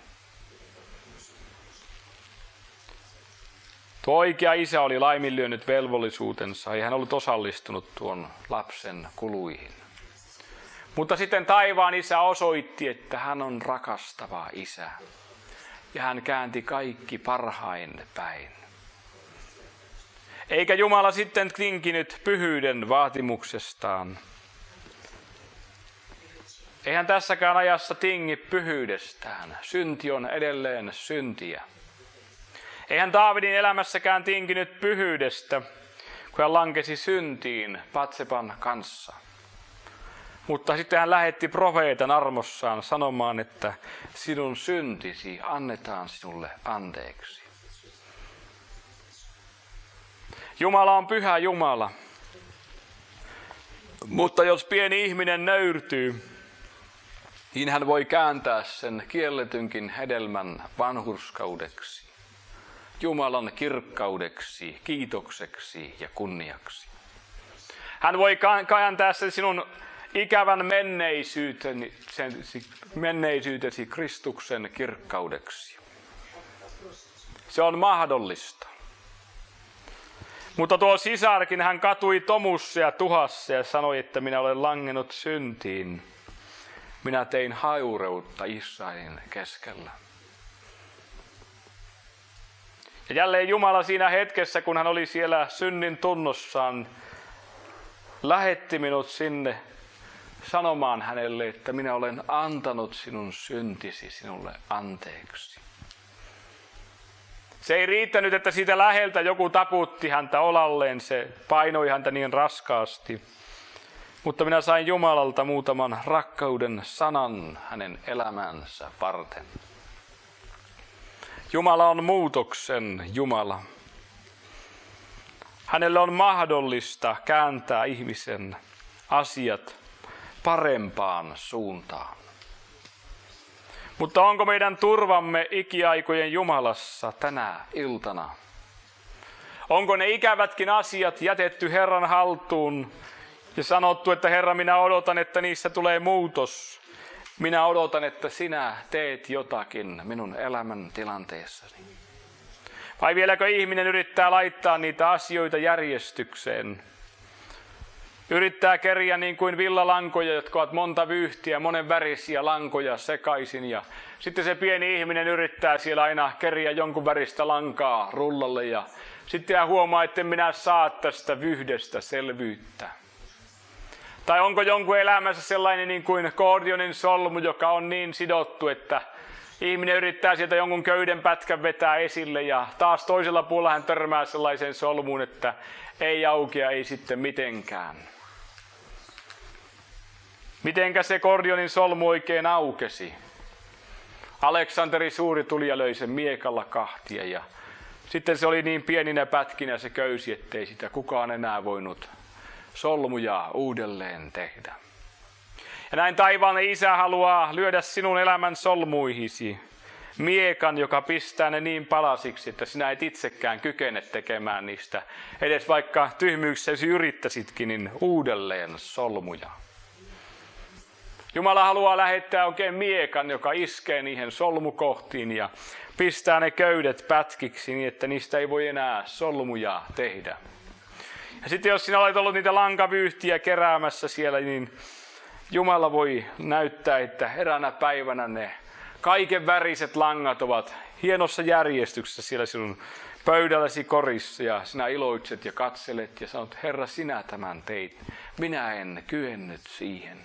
Tuo oikea isä oli laiminlyönyt velvollisuutensa, ei hän ollut osallistunut tuon lapsen kuluihin. Mutta sitten taivaan isä osoitti, että hän on rakastava isä. Ja hän käänti kaikki parhain päin. Eikä Jumala sitten tinkinyt pyhyyden vaatimuksestaan. Eihän tässäkään ajassa tingi pyhyydestään. Synti on edelleen syntiä. Eihän Daavidin elämässäkään tinkinyt pyhyydestä, kun hän lankesi syntiin Batseban kanssa. Mutta sitten hän lähetti profeetan armossaan sanomaan, että sinun syntisi annetaan sinulle anteeksi. Jumala on pyhä Jumala. Mutta jos pieni ihminen nöyrtyy, niin hän voi kääntää sen kielletynkin hedelmän vanhurskaudeksi, Jumalan kirkkaudeksi, kiitokseksi ja kunniaksi. Hän voi kääntää sen sinun ikävän menneisyytesi, menneisyytesi Kristuksen kirkkaudeksi. Se on mahdollista. Mutta tuo sisarkin, hän katui tomussa ja tuhassa ja sanoi, että minä olen langennut syntiin. Minä tein haureutta Israelin keskellä. Ja jälleen Jumala siinä hetkessä, kun hän oli siellä synnin tunnossaan, lähetti minut sinne sanomaan hänelle, että minä olen antanut sinun syntisi sinulle anteeksi. Se ei riittänyt, että siitä läheltä joku taputti häntä olalleen, se painoi häntä niin raskaasti. Mutta minä sain Jumalalta muutaman rakkauden sanan hänen elämänsä varten. Jumala on muutoksen Jumala. Hänelle on mahdollista kääntää ihmisen asiat parempaan suuntaan. Mutta onko meidän turvamme ikiaikojen Jumalassa tänä iltana? Onko ne ikävätkin asiat jätetty Herran haltuun ja sanottu, että Herra, minä odotan, että niissä tulee muutos. Minä odotan, että sinä teet jotakin minun elämän tilanteessani. Vai vieläkö ihminen yrittää laittaa niitä asioita järjestykseen? Yrittää keriä niin kuin villalankoja, jotka ovat monta vyyhtiä, monen värisiä lankoja sekaisin. Ja sitten se pieni ihminen yrittää siellä aina keriä jonkun väristä lankaa rullalle. Ja sitten hän huomaa, että en minä saa tästä vyhdestä selvyyttä. Tai onko jonkun elämässä sellainen niin kuin koordionin solmu, joka on niin sidottu, että ihminen yrittää sieltä jonkun köyden pätkän vetää esille ja taas toisella puolella hän törmää sellaiseen solmuun, että ei aukea, ei sitten mitenkään. Mitenkä se Kordionin solmu oikein aukesi? Aleksanteri Suuri tuli ja löi sen miekalla kahtia ja sitten se oli niin pieninä pätkinä se köysi, ettei sitä kukaan enää voinut solmuja uudelleen tehdä. Ja näin taivaan Isä haluaa lyödä sinun elämän solmuihisi miekan, joka pistää ne niin palasiksi, että sinä et itsekään kykene tekemään niistä, edes vaikka tyhmyyksesi yrittäsitkin, niin uudelleen solmuja. Jumala haluaa lähettää oikein miekan, joka iskee niihin solmukohtiin ja pistää ne köydet pätkiksi niin, että niistä ei voi enää solmuja tehdä. Ja sitten jos sinä olet ollut niitä lankavyyhtiä keräämässä siellä, niin Jumala voi näyttää, että eräänä päivänä ne kaiken väriset langat ovat hienossa järjestyksessä siellä sinun pöydälläsi korissa ja sinä iloitset ja katselet ja sanot, Herra, sinä tämän teit. Minä en kyennyt siihen.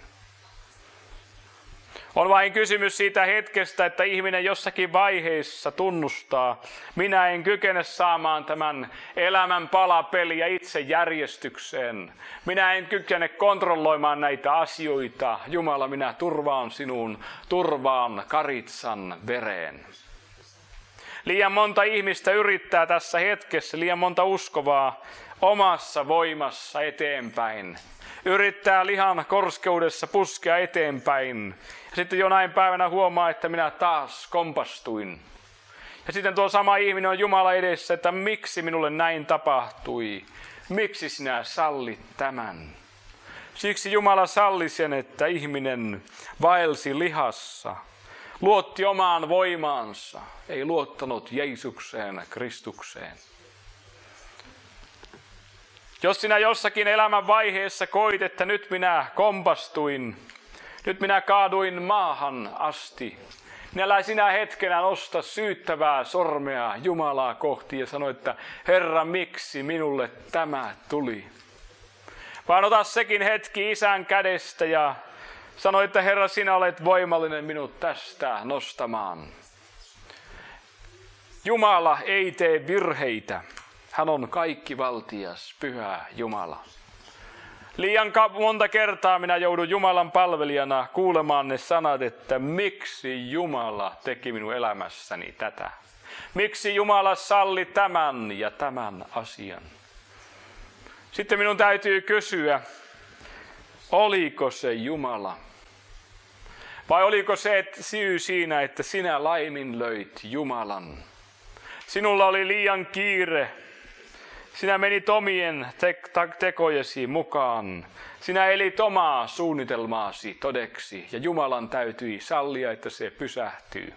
On vain kysymys siitä hetkestä, että ihminen jossakin vaiheessa tunnustaa, minä en kykene saamaan tämän elämän palapeliä itse järjestykseen. Minä en kykene kontrolloimaan näitä asioita. Jumala, minä turvaan sinun, turvaan karitsan vereen. Liian monta ihmistä yrittää tässä hetkessä, liian monta uskovaa omassa voimassa eteenpäin. Yrittää lihan korskeudessa puskea eteenpäin. Ja sitten jonain päivänä huomaa, että minä taas kompastuin. Ja sitten tuo sama ihminen on Jumala edessä, että miksi minulle näin tapahtui? Miksi sinä sallit tämän? Siksi Jumala salli sen, että ihminen vaelsi lihassa. Luotti omaan voimaansa, ei luottanut Jeesukseen, Kristukseen. Jos sinä jossakin elämän vaiheessa koit, että nyt minä kompastuin, nyt minä kaaduin maahan asti, niin älä sinä hetkenä nosta syyttävää sormea Jumalaa kohti ja sano, että Herra, miksi minulle tämä tuli? Vaan ota sekin hetki Isän kädestä ja sano, että Herra, sinä olet voimallinen minut tästä nostamaan. Jumala ei tee virheitä. Hän on kaikkivaltias, pyhä Jumala. Liian monta kertaa minä joudun Jumalan palvelijana kuulemaan ne sanat, että miksi Jumala teki minun elämässäni tätä? Miksi Jumala salli tämän ja tämän asian? Sitten minun täytyy kysyä, oliko se Jumala? Vai oliko se syy siinä, että sinä laiminlöit Jumalan? Sinulla oli liian kiire. Sinä menit omien te- tekojesi mukaan. Sinä elit omaa suunnitelmaasi todeksi ja Jumalan täytyi sallia, että se pysähtyy.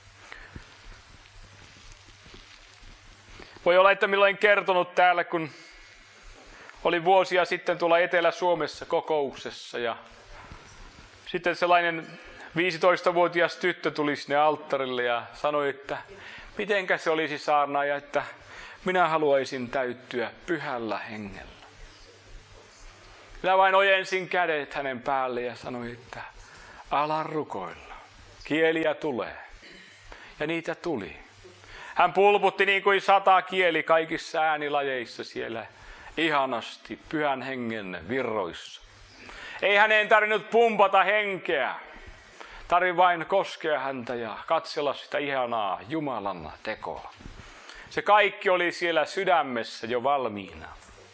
Voi olla, että milloin kertonut täällä, kun olin vuosia sitten tuolla Etelä-Suomessa kokouksessa ja sitten sellainen viisitoistavuotias tyttö tuli sinne alttarille ja sanoi, että mitenkä se olisi saarnaaja, että minä haluaisin täyttyä pyhällä hengellä. Minä vain ojensin kädet hänen päälle ja sanoin, että ala rukoilla. Kieliä tulee. Ja niitä tuli. Hän pulputti niin kuin sata kieli kaikissa äänilajeissa siellä ihanasti pyhän hengen virroissa. Ei hänen tarvinnut pumpata henkeä. Tarvi vain koskea häntä ja katsella sitä ihanaa Jumalan tekoa. Se kaikki oli siellä sydämessä jo valmiina.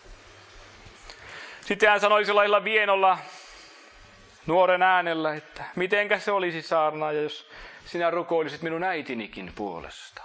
Sitten hän sanoi sellaisella vienolla nuoren äänellä, että mitenkä se olisi saarnaaja, jos sinä rukoilisit minun äitinikin puolesta.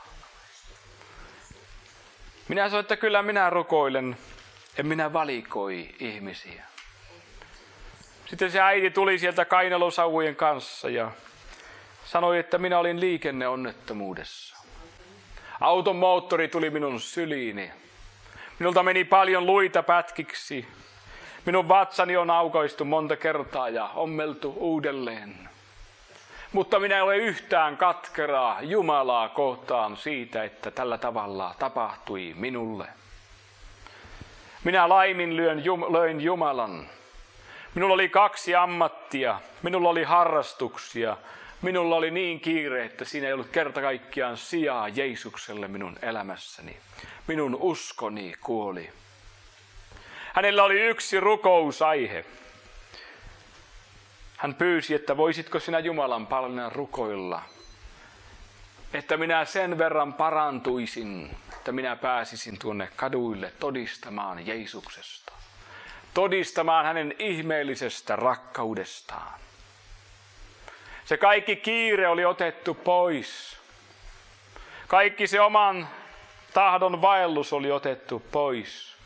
Minä sanoin, että kyllä minä rukoilen, en minä valikoi ihmisiä. Sitten se äiti tuli sieltä kainalosauvojen kanssa ja sanoi, että minä olin liikenneonnettomuudessa. Auton moottori tuli minun syliini. Minulta meni paljon luita pätkiksi. Minun vatsani on aukaistu monta kertaa ja ommeltu uudelleen. Mutta minä en ole yhtään katkeraa Jumalaa kohtaan siitä, että tällä tavalla tapahtui minulle. Minä laiminlyön löin Jumalan. Minulla oli kaksi ammattia, minulla oli harrastuksia. Minulla oli niin kiire, että siinä ei ollut kerta kaikkiaan sijaa Jeesukselle minun elämässäni. Minun uskoni kuoli. Hänellä oli yksi rukousaihe. Hän pyysi, että voisitko sinä Jumalan palvelijana rukoilla, että minä sen verran parantuisin, että minä pääsisin tuonne kaduille todistamaan Jeesuksesta, todistamaan hänen ihmeellisestä rakkaudestaan. Se kaikki kiire oli otettu pois. Kaikki se oman tahdon vaellus oli otettu pois.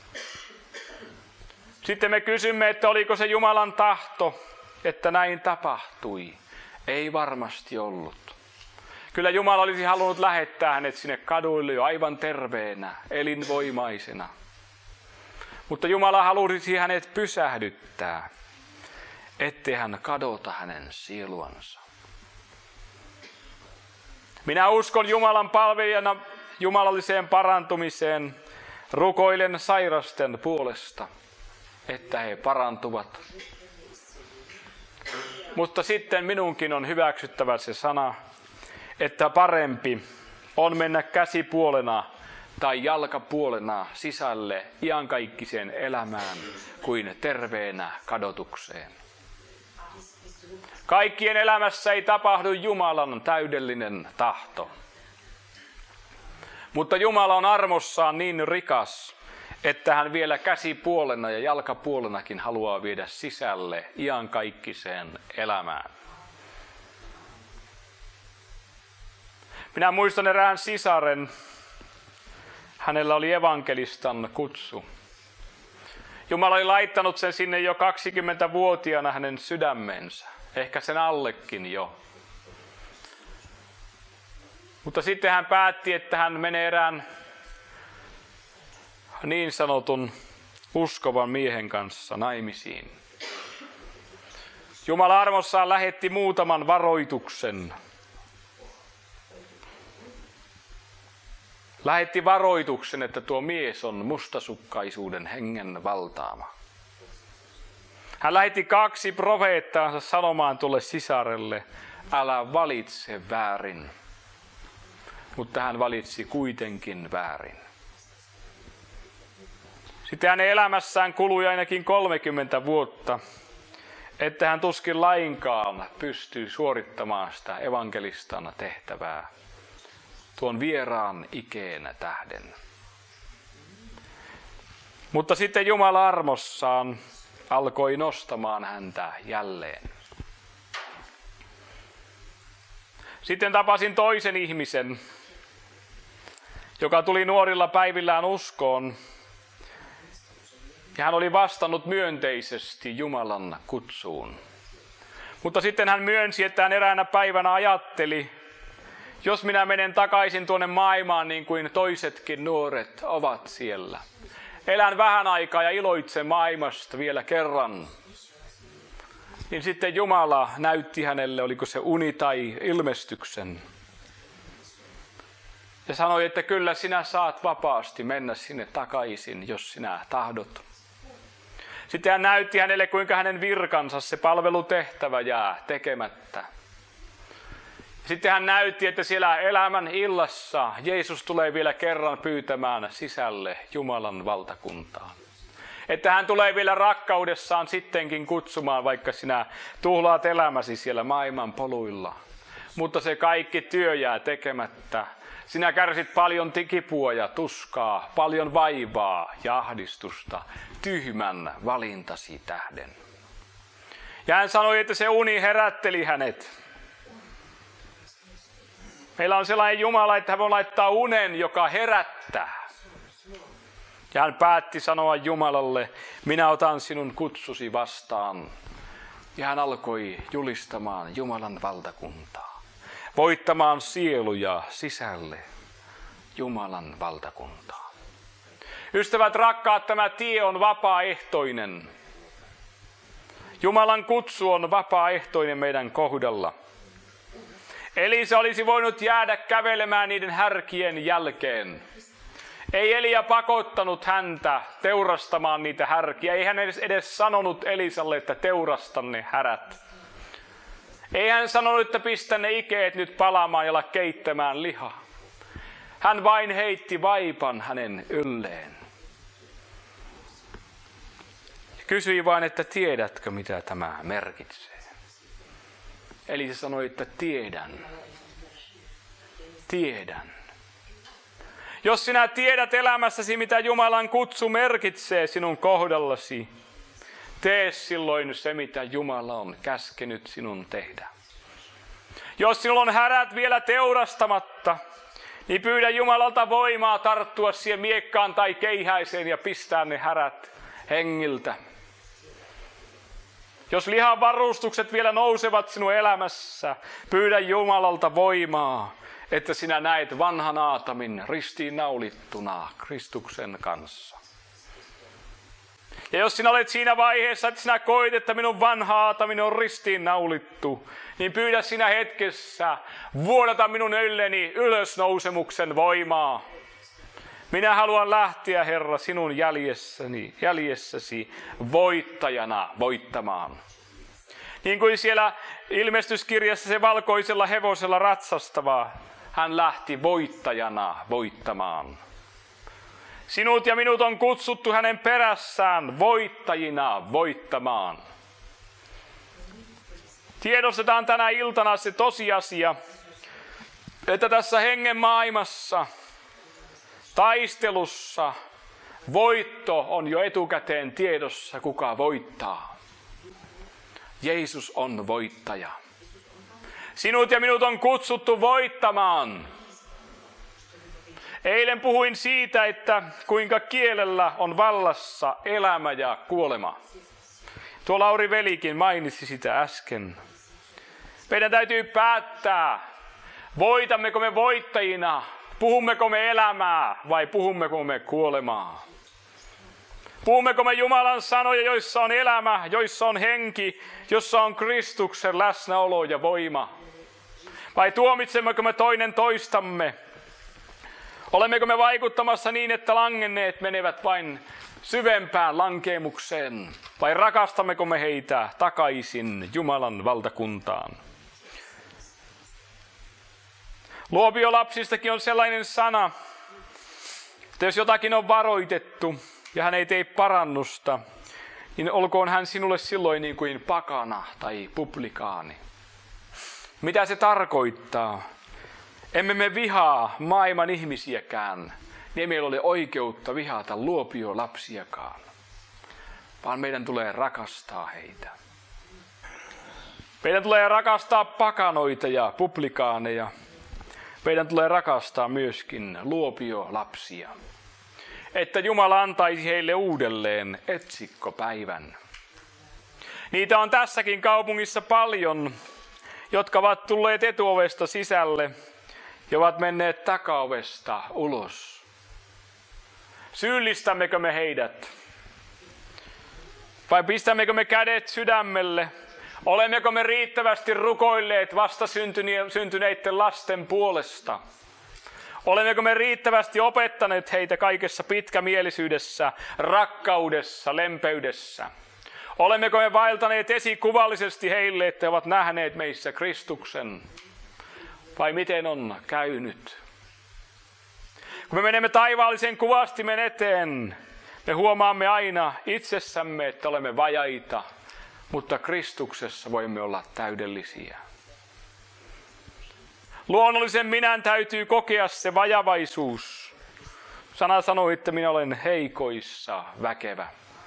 Sitten me kysymme, että oliko se Jumalan tahto, että näin tapahtui. Ei varmasti ollut. Kyllä Jumala olisi halunnut lähettää hänet sinne kaduille jo aivan terveenä, elinvoimaisena. Mutta Jumala halusi hänet pysähdyttää, ettei hän kadota hänen sieluansa. Minä uskon Jumalan palvelijana jumalalliseen parantumiseen, rukoilen sairasten puolesta, että he parantuvat. Mutta sitten minunkin on hyväksyttävä se sana, että parempi on mennä käsipuolena tai jalkapuolena sisälle iankaikkiseen elämään kuin terveenä kadotukseen. Kaikkien elämässä ei tapahdu Jumalan täydellinen tahto. Mutta Jumala on armossaan niin rikas, että hän vielä käsipuolena ja jalkapuolenakin haluaa viedä sisälle iankaikkiseen elämään. Minä muistan erään sisaren. Hänellä oli evankelistan kutsu. Jumala oli laittanut sen sinne jo kaksikymmentävuotiaana hänen sydämensä. Ehkä sen allekin jo. Mutta sitten hän päätti, että hän menee erään niin sanotun uskovan miehen kanssa naimisiin. Jumala armossaan lähetti muutaman varoituksen. Lähetti varoituksen, että tuo mies on mustasukkaisuuden hengen valtaama. Hän lähetti kaksi profeettaansa sanomaan tuolle sisarelle, älä valitse väärin. Mutta hän valitsi kuitenkin väärin. Sitten hänen elämässään kului ainakin kolmekymmentä vuotta, että hän tuskin lainkaan pystyy suorittamaan sitä evankelistan tehtävää tuon vieraan ikeen tähden. Mutta sitten Jumala armossaan alkoi nostamaan häntä jälleen. Sitten tapasin toisen ihmisen, joka tuli nuorilla päivillään uskoon. Ja hän oli vastannut myönteisesti Jumalan kutsuun. Mutta sitten hän myönsi, että hän eräänä päivänä ajatteli, jos minä menen takaisin tuonne maailmaan niin kuin toisetkin nuoret ovat siellä. Elän vähän aikaa ja iloitsen maailmasta vielä kerran. Niin sitten Jumala näytti hänelle, oliko se uni tai ilmestyksen. Ja sanoi, että kyllä sinä saat vapaasti mennä sinne takaisin, jos sinä tahdot. Sitten hän näytti hänelle, kuinka hänen virkansa, se palvelutehtävä jää tekemättä. Sitten hän näytti, että siellä elämän illassa Jeesus tulee vielä kerran pyytämään sisälle Jumalan valtakuntaan. Että hän tulee vielä rakkaudessaan sittenkin kutsumaan, vaikka sinä tuhlaat elämäsi siellä maailman poluilla. Mutta se kaikki työ jää tekemättä. Sinä kärsit paljon kipua ja tuskaa, paljon vaivaa ja ahdistusta tyhmän valintasi tähden. Ja hän sanoi, että se uni herätteli hänet. Meillä on sellainen Jumala, että hän voi laittaa unen, joka herättää. Ja hän päätti sanoa Jumalalle, minä otan sinun kutsusi vastaan. Ja hän alkoi julistamaan Jumalan valtakuntaa. Voittamaan sieluja sisälle Jumalan valtakuntaa. Ystävät rakkaat, tämä tie on vapaaehtoinen. Jumalan kutsu on vapaaehtoinen meidän kohdalla. Elisa olisi voinut jäädä kävelemään niiden härkien jälkeen. Ei Elia pakottanut häntä teurastamaan niitä härkiä. Ei hän edes, edes sanonut Elisalle, että teurasta ne härät. Ei hän sanonut, että pistä ne ikeet nyt palaamaan ja ala keittämään lihaa. Hän vain heitti vaipan hänen ylleen. Kysyi vain, että tiedätkö mitä tämä merkitsee. Eli se sanoi, että tiedän. Tiedän. Jos sinä tiedät elämässäsi, mitä Jumalan kutsu merkitsee sinun kohdallasi, tee silloin se, mitä Jumala on käskenyt sinun tehdä. Jos sinulla on härät vielä teurastamatta, niin pyydä Jumalalta voimaa tarttua siihen miekkaan tai keihäiseen ja pistää ne härät hengiltä. Jos lihan varustukset vielä nousevat sinun elämässä, pyydä Jumalalta voimaa, että sinä näet vanhan Aatamin ristiinnaulittuna Kristuksen kanssa. Ja jos sinä olet siinä vaiheessa, että sinä koet, että minun vanha Aatamini on ristiinnaulittu, niin pyydä sinä hetkessä vuodata minun ylleni ylösnousemuksen voimaa. Minä haluan lähteä, Herra, sinun jäljessäni, jäljessäsi voittajana voittamaan. Niin kuin siellä ilmestyskirjassa se valkoisella hevosella ratsastava, hän lähti voittajana voittamaan. Sinut ja minut on kutsuttu hänen perässään voittajina voittamaan. Tiedostetaan tänä iltana se tosiasia, että tässä hengen maailmassa, taistelussa, voitto on jo etukäteen tiedossa, kuka voittaa. Jeesus on voittaja. Sinut ja minut on kutsuttu voittamaan. Eilen puhuin siitä, että kuinka kielellä on vallassa elämä ja kuolema. Tuo Lauri Velikin mainitsi sitä äsken. Meidän täytyy päättää, voitammeko me voittajina, puhummeko me elämää vai puhummeko me kuolemaa. Puhummeko me Jumalan sanoja, joissa on elämä, joissa on henki, jossa on Kristuksen läsnäolo ja voima. Vai tuomitsemmeko me toinen toistamme? Olemmeko me vaikuttamassa niin, että langenneet menevät vain syvempään lankeemukseen? Vai rakastammeko me heitä takaisin Jumalan valtakuntaan? Luopiolapsistakin on sellainen sana, että jos jotakin on varoitettu ja hän ei tee parannusta, niin olkoon hän sinulle silloin niin kuin pakana tai publikaani. Mitä se tarkoittaa? Emme me vihaa maailman ihmisiäkään, niin meillä ole oikeutta vihata luopiolapsiakaan, vaan meidän tulee rakastaa heitä. Meidän tulee rakastaa pakanoita ja publikaaneja. Meidän tulee rakastaa myöskin luopiolapsia, että Jumala antaisi heille uudelleen etsikkopäivän. Niitä on tässäkin kaupungissa paljon, jotka ovat tulleet etuovesta sisälle ja ovat menneet takaovesta ulos. Syyllistämmekö me heidät? Vai pistämmekö me kädet sydämelle? Olemmeko me riittävästi rukoilleet vastasyntyneiden lasten puolesta? Olemmeko me riittävästi opettaneet heitä kaikessa pitkämielisyydessä, rakkaudessa, lempeydessä? Olemmeko me vaeltaneet esikuvallisesti heille, että he ovat nähneet meissä Kristuksen? Vai miten on käynyt? Kun me menemme taivaallisen kuvastimen eteen, me huomaamme aina itsessämme, että olemme vajaita, mutta Kristuksessa voimme olla täydellisiä. Luonnollisen minän täytyy kokea se vajavaisuus. Sana sanoi, että minä olen heikoissa väkevä.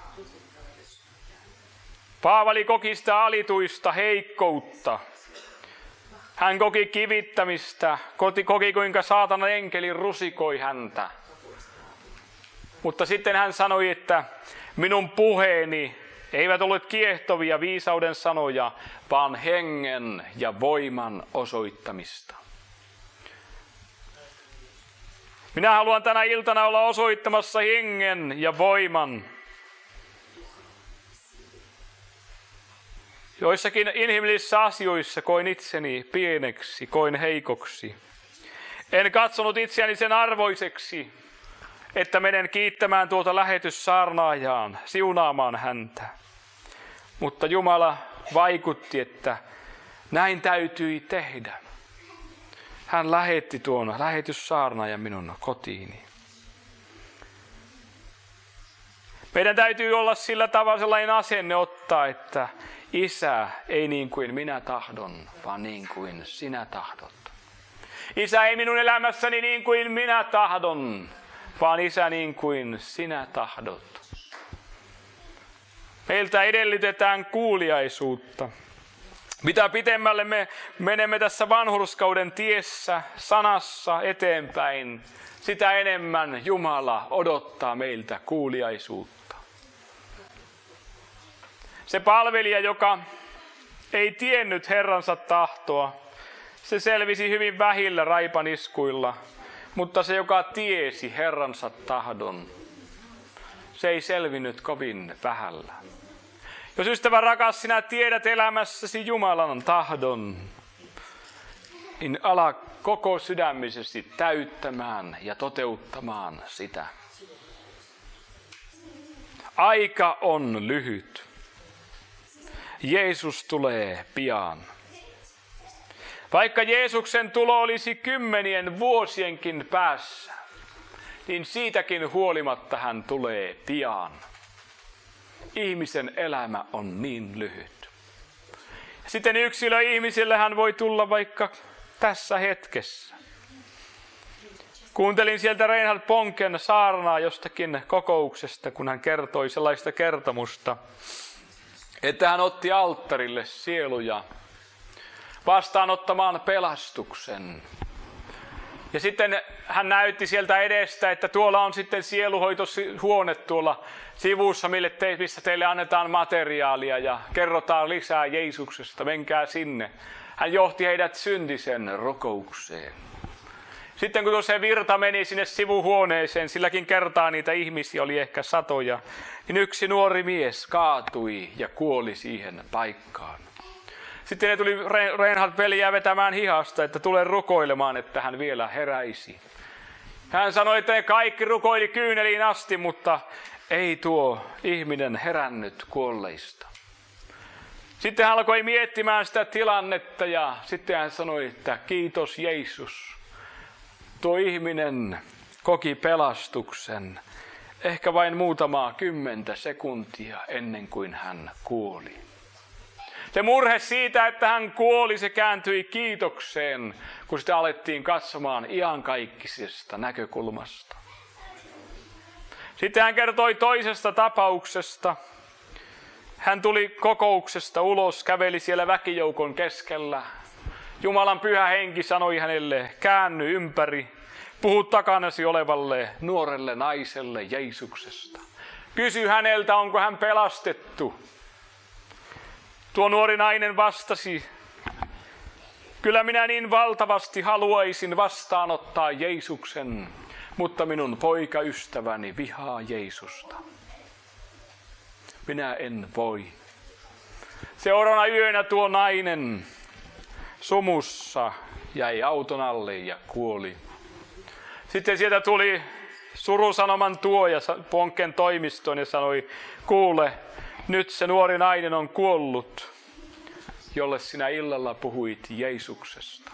Paavali koki sitä alituista heikkoutta. Hän koki kivittämistä, koki kuinka saatanan enkeli rusikoi häntä. Mutta sitten hän sanoi, että minun puheeni eivät olleet kiehtovia viisauden sanoja, vaan hengen ja voiman osoittamista. Minä haluan tänä iltana olla osoittamassa hengen ja voiman. Joissakin inhimillisissä asioissa koin itseni pieneksi, koin heikoksi. En katsonut itseäni sen arvoiseksi, että menen kiittämään tuota lähetyssaarnaajaan, siunaamaan häntä. Mutta Jumala vaikutti, että näin täytyi tehdä. Hän lähetti tuon lähetyssaarnaajan minun kotiini. Meidän täytyy olla sillä tavalla sellainen asenne ottaa, että Isä, ei niin kuin minä tahdon, vaan niin kuin sinä tahdot. Isä, ei minun elämässäni niin kuin minä tahdon, vaan Isä niin kuin sinä tahdot. Meiltä edellytetään kuuliaisuutta. Mitä pitemmälle me menemme tässä vanhurskauden tiessä, sanassa eteenpäin, sitä enemmän Jumala odottaa meiltä kuuliaisuutta. Se palvelija, joka ei tiennyt Herransa tahtoa, se selvisi hyvin vähillä raipaniskuilla, mutta se, joka tiesi Herransa tahdon, se ei selvinnyt kovin vähällä. Jos ystävä rakas, sinä tiedät elämässäsi Jumalan tahdon, niin ala koko sydämisesti täyttämään ja toteuttamaan sitä. Aika on lyhyt. Jeesus tulee pian. Vaikka Jeesuksen tulo olisi kymmenien vuosienkin päässä, niin siitäkin huolimatta hän tulee pian. Ihmisen elämä on niin lyhyt. Sitten yksilö ihmisille hän voi tulla vaikka tässä hetkessä. Kuuntelin sieltä Reinhard Bonken saarnaa jostakin kokouksesta, kun hän kertoi sellaista kertomusta, että hän otti alttarille sieluja vastaanottamaan pelastuksen. Ja sitten hän näytti sieltä edestä, että tuolla on sitten sieluhoitohuone tuolla sivussa, missä teille annetaan materiaalia ja kerrotaan lisää Jeesuksesta. Menkää sinne. Hän johti heidät syntisen rukoukseen. Sitten kun se virta meni sinne sivuhuoneeseen, silläkin kertaa niitä ihmisiä oli ehkä satoja, niin yksi nuori mies kaatui ja kuoli siihen paikkaan. Sitten ne tuli Reinhard veljää vetämään hihasta, että tule rukoilemaan, että hän vielä heräisi. Hän sanoi, että ne kaikki rukoili kyyneliin asti, mutta ei tuo ihminen herännyt kuolleista. Sitten hän alkoi miettimään sitä tilannetta ja sitten hän sanoi, että kiitos Jeesus. Tuo ihminen koki pelastuksen ehkä vain muutamaa kymmentä sekuntia ennen kuin hän kuoli. Se murhe siitä, että hän kuoli, se kääntyi kiitokseen, kun sitä alettiin katsomaan iankaikkisesta näkökulmasta. Sitten hän kertoi toisesta tapauksesta. Hän tuli kokouksesta ulos, käveli siellä väkijoukon keskellä. Jumalan pyhä henki sanoi hänelle, käänny ympäri, puhu takanasi olevalle nuorelle naiselle Jeesuksesta. Kysy häneltä, onko hän pelastettu. Tuo nuori nainen vastasi, kyllä minä niin valtavasti haluaisin vastaanottaa Jeesuksen, mutta minun poikaystäväni vihaa Jeesusta. Minä en voi. Seuraavana yönä tuo nainen sumussa jäi auton alle ja kuoli. Sitten sieltä tuli surusanoman tuoja Bonken toimistoon ja sanoi, kuule, nyt se nuori nainen on kuollut, jolle sinä illalla puhuit Jeesuksesta.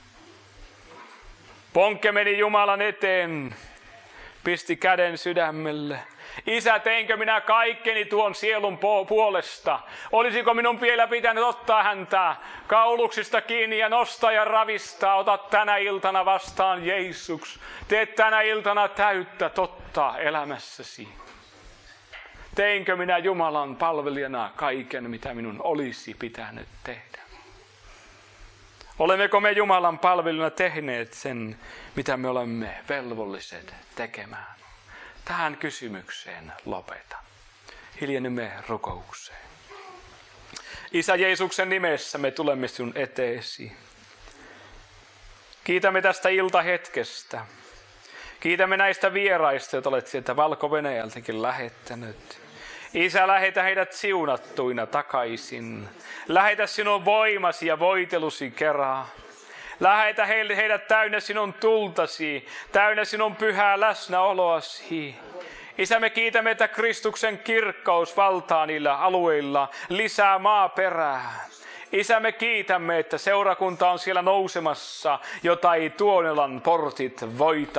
Bonke meni Jumalan eteen, pisti käden sydämelle. Isä, teinkö minä kaikkeni tuon sielun puolesta? Olisiko minun vielä pitänyt ottaa häntä kauluksista kiinni ja nostaa ja ravistaa? Ota tänä iltana vastaan Jeesus. Tee tänä iltana täyttä totta elämässäsi. Teinkö minä Jumalan palvelijana kaiken, mitä minun olisi pitänyt tehdä? Olemmeko me Jumalan palvelijana tehneet sen, mitä me olemme velvolliset tekemään? Tähän kysymykseen lopeta. Hiljennymme rukoukseen. Isä Jeesuksen nimessä me tulemme sinun eteesi. Kiitämme tästä iltahetkestä. Kiitämme näistä vieraista, joita olet sieltä Valko-Venäjältäkin lähettänyt. Isä, lähetä heidät siunattuina takaisin. Lähetä sinun voimasi ja voitelusi kerran. Lähetä heidät täynnä sinun tultasi, täynnä sinun pyhää läsnäoloasi. Isä, me kiitämme, että Kristuksen kirkkaus valtaa niillä alueilla, lisää maaperää. Isä, me kiitämme, että seurakunta on siellä nousemassa, jota ei Tuonelan portit voita.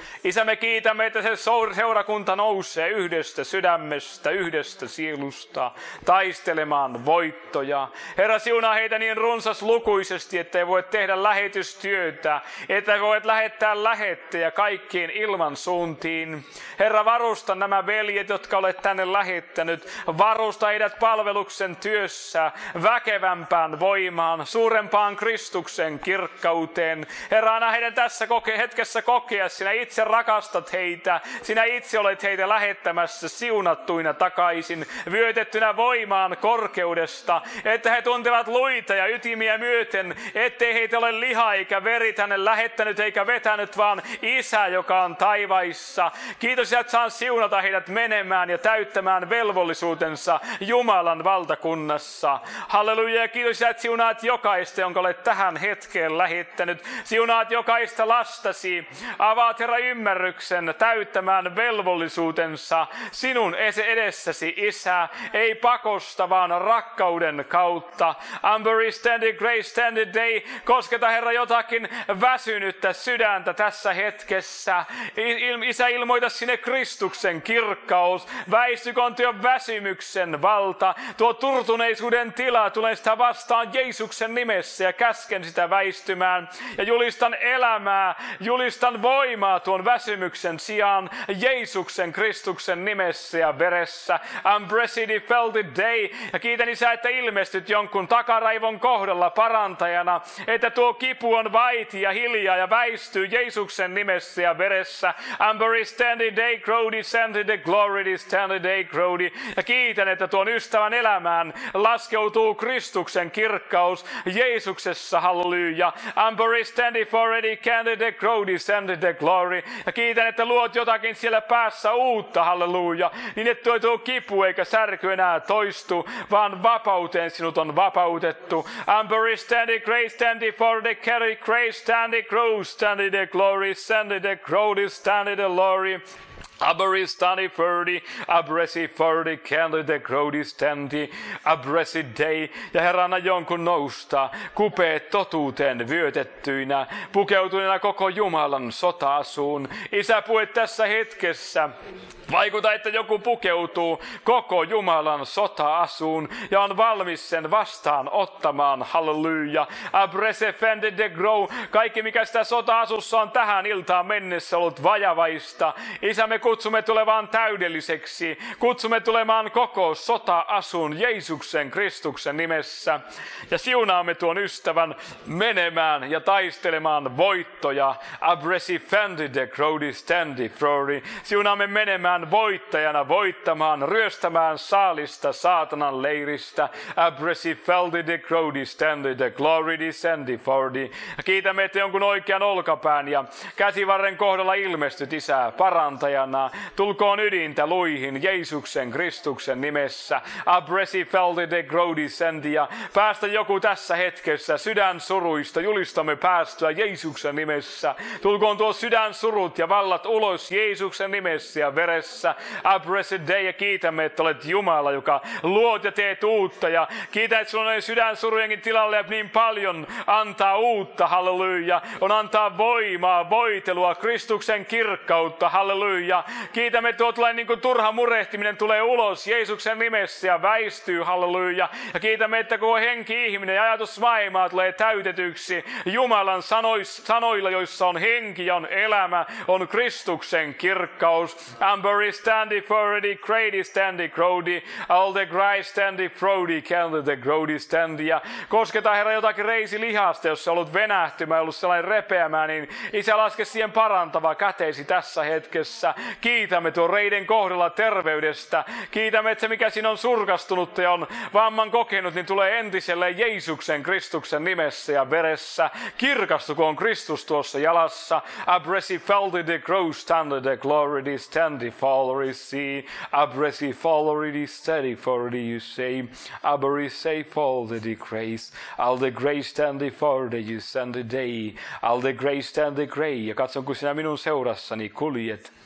Isä, me kiitämme, että se seurakunta nousee yhdestä sydämestä, yhdestä sielusta, taistelemaan voittoja. Herra, siunaa heitä niin runsaslukuisesti, että he voivat tehdä lähetystyötä, että he voivat lähettää lähettejä kaikkiin ilman suuntiin. Herra, varusta nämä veljet, jotka olet tänne lähettänyt. Varusta heidät palveluksen työssä, väkevämpään voimaan, suurempaan Kristuksen kirkkauteen. Herra, anna heidän tässä koke- hetkessä kokea, sinä itse rakastat heitä, sinä itse olet heitä lähettämässä siunattuina takaisin, vyötettynä voimaan korkeudesta, että he tuntevat luita ja ytimiä myöten, ettei heitä ole liha eikä veri tänne lähettänyt eikä vetänyt, vaan Isä, joka on taivaissa. Kiitos, että saan siunata heidät menemään ja täyttämään velvollisuutensa Jumalan valtakunnassa. Halleluja, ja kiitos, että siunaat jokaista, jonka olet tähän hetkeen lähettänyt. Siunaat jokaista lastasi. Avaat, Herra, ymmärryksen täyttämään velvollisuutensa sinun edessäsi, Isä. Ei pakosta, vaan rakkauden kautta. Amber, stand the grace, stand the day. Kosketa, Herra, jotakin väsynyttä sydäntä tässä hetkessä. Isä, ilmoita sinne Kristuksen kirkkaus. Väistykoon tuo väsymyksen valta. Tuo turtuneisuuden tila, tulee sitä vastaan Jeesuksen nimessä ja käsken sitä väistymään. Ja julistan elämää, julistan voimaa tuon väsymyksen sijaan Jeesuksen Kristuksen nimessä ja veressä. I'm blessed felt the day. Ja kiitän, Isä, että ilmestyt jonkun takaraivon kohdalla parantajana, että tuo kipu on vaiti ja hiljaa ja väistyy Jeesuksen nimessä ja veressä. I'm stand the day, crowdy, stand the glory, stand the day, crowdy. Ja kiitän, että tuon ystävän elämään laskeutuu Kristuksen kirkkaus Jeesuksessa, halleluja. I'm stand for ready, stand the crowdy, stand the glory. Ja kiitän, että luot jotakin siellä päässä uutta, halleluja. Niin että tuo kipu eikä särky enää toistu, vaan vapauteen sinut on vapautettu. I'm stand grace, stand for the carry grace, stand the cross, stand the glory, stand the crowdy, stand the glory. Abri stani fördi, abresi fördi, kendi de crowdi stendi, abresi day. Ja Herra, anna jonkun nousta, kupeet totuuteen vyötettyinä, pukeutuneena koko Jumalan sota-asuun. Isä, puhe tässä hetkessä. Vaikuta, että joku pukeutuu koko Jumalan sota-asuun ja on valmis sen vastaan ottamaan. Halleluja. Abrese fende de grow. Kaikki, mikä sitä sota-asussa on tähän iltaan mennessä ollut vajavaista. Isä, me kutsumme tulemaan täydelliseksi. Kutsumme tulemaan koko sota-asun Jeesuksen Kristuksen nimessä. Ja siunaamme tuon ystävän menemään ja taistelemaan voittoja. Abresi fende de crowdy standi frori. Siunaamme menemään voittajana, voittamaan, ryöstämään saalista saatanan leiristä. Abresi feldi de crowdy standi de glory descendi fordi. Kiitämme, että jonkun oikean olkapään ja käsivarren kohdalla ilmestyt, Isä, parantajana. Tulkoon ydintä luihin Jeesuksen Kristuksen nimessä. Abresi feldi de crowdy descendi. Ja päästä joku tässä hetkessä sydän suruista. Julistamme päästöä Jeesuksen nimessä. Tulkoon tuo sydän surut ja vallat ulos Jeesuksen nimessä ja veressä. Abrese day, ja kiitämme, että olet Jumala, joka luot ja teet uutta. Ja kiitän, että sinulla on sydän surujenkin tilalle ja niin paljon antaa uutta, halleluja. On antaa voimaa, voitelua, Kristuksen kirkkautta, halleluja. Kiitämme, että tuo tulee niin kuin turha murehtiminen tulee ulos Jeesuksen nimessä ja väistyy, halleluja. Ja kiitämme, että koko henki, ihminen ja ajatusmaailmaa tulee täytetyksi Jumalan sanois, sanoilla, joissa on henki ja on elämä, on Kristuksen kirkkaus. Amber standi fordi, crady standi crowdy, all the grace standi frodi, candy the crowdy standi. Ja kosketa, Herra, jotakin reisi lihasta, jos se on ollut venähtymä, ollut sellainen repeämään, niin Isä, laske siihen parantava käteesi tässä hetkessä. Kiitämme tuon reiden kohdalla terveydestä. Kiitämme, että se mikä siinä on surkastunut ja on vamman kokenut, niin tulee entiselle Jeesuksen Kristuksen nimessä ja veressä. Kirkastukoon Kristus tuossa jalassa. Abresi feldi the cross standi the glory standi follow see. Abresi follow steady for the you say. Abri say fall the grace. All the grace standi for the you send the day. All the grace standi gray. Ja katson, kun sinä minun seurassani kuljet.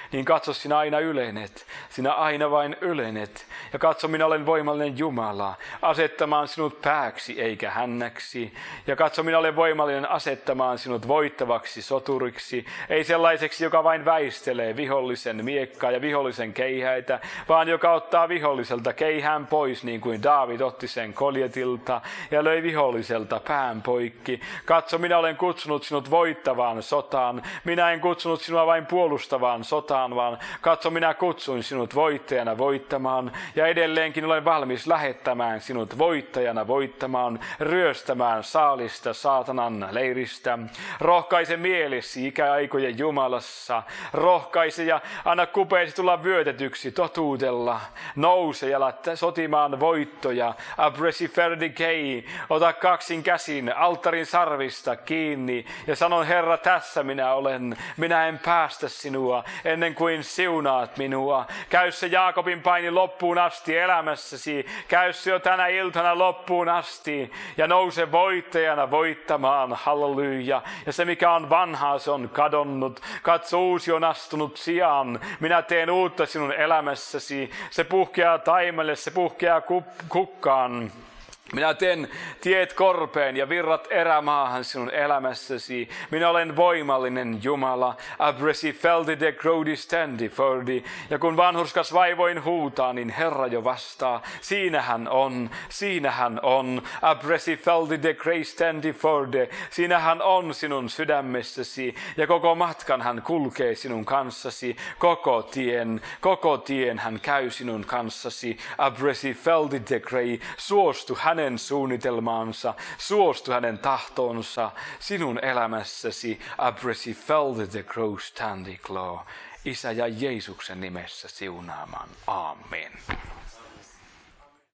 niin katso, sinä aina ylenet. Sinä aina vain ylenet. Ja katso, minä olen voimallinen Jumala, asettamaan sinut pääksi eikä hännäksi. Ja katso, minä olen voimallinen asettamaan sinut voittavaksi soturiksi, ei sellaiseksi, joka vain väistelee vihollisen miekkaa ja vihollisen keihäitä, vaan joka ottaa viholliselta keihään pois, niin kuin Daavid otti sen Koljetilta ja löi viholliselta pään poikki. Katso, minä olen kutsunut sinut voittavaan sotaan. Minä en kutsunut sinua vain puolustavaan sotaan, vaan katso, minä kutsuin sinut voittajana voittamaan, ja edelleenkin olen valmis lähettämään sinut voittajana voittamaan, ryöstämään saalista saatanan leiristä. Rohkaise mielesi ikäaikojen Jumalassa, rohkaise ja anna kupeesi tulla vyötetyksi totuudella. Nouse ja ala sotimaan voittoja. Abresi ferdikei, ota kaksin käsin alttarin sarvista kiinni ja sanon, Herra, tässä minä olen. Minä en päästä sinua ennen kuin siunaat minua. Käy se Jaakobin paini loppuun asti elämässäsi. Käy se jo tänä iltana loppuun asti ja nouse voittajana voittamaan. Halleluja. Ja se mikä on vanhaa, se on kadonnut. Katso, uusi on astunut sijaan. Minä teen uutta sinun elämässäsi. Se puhkeaa taimelle, se puhkeaa kukkaan. Minä teen tiet korpeen ja virrat erämaahan sinun elämässäsi. Minä olen voimallinen Jumala. Abresi feldi de crowdi standi fordi. Ja kun vanhurskas vaivoin huutaa, niin Herra jo vastaa. Siinähän on, siinähän on. Abresi feldi de crei standi forde. Siinähän on sinun sydämessäsi. Ja koko matkan hän kulkee sinun kanssasi. Koko tien, koko tien hän käy sinun kanssasi. Abresi feldi de crei. Suostu hän hänen suunnitelmaansa, suostu hänen tahtoonsa sinun elämässäsi. Abresi feldi de crostandiklo. Isä ja Jeesuksen nimessä siunaamaan. Amen.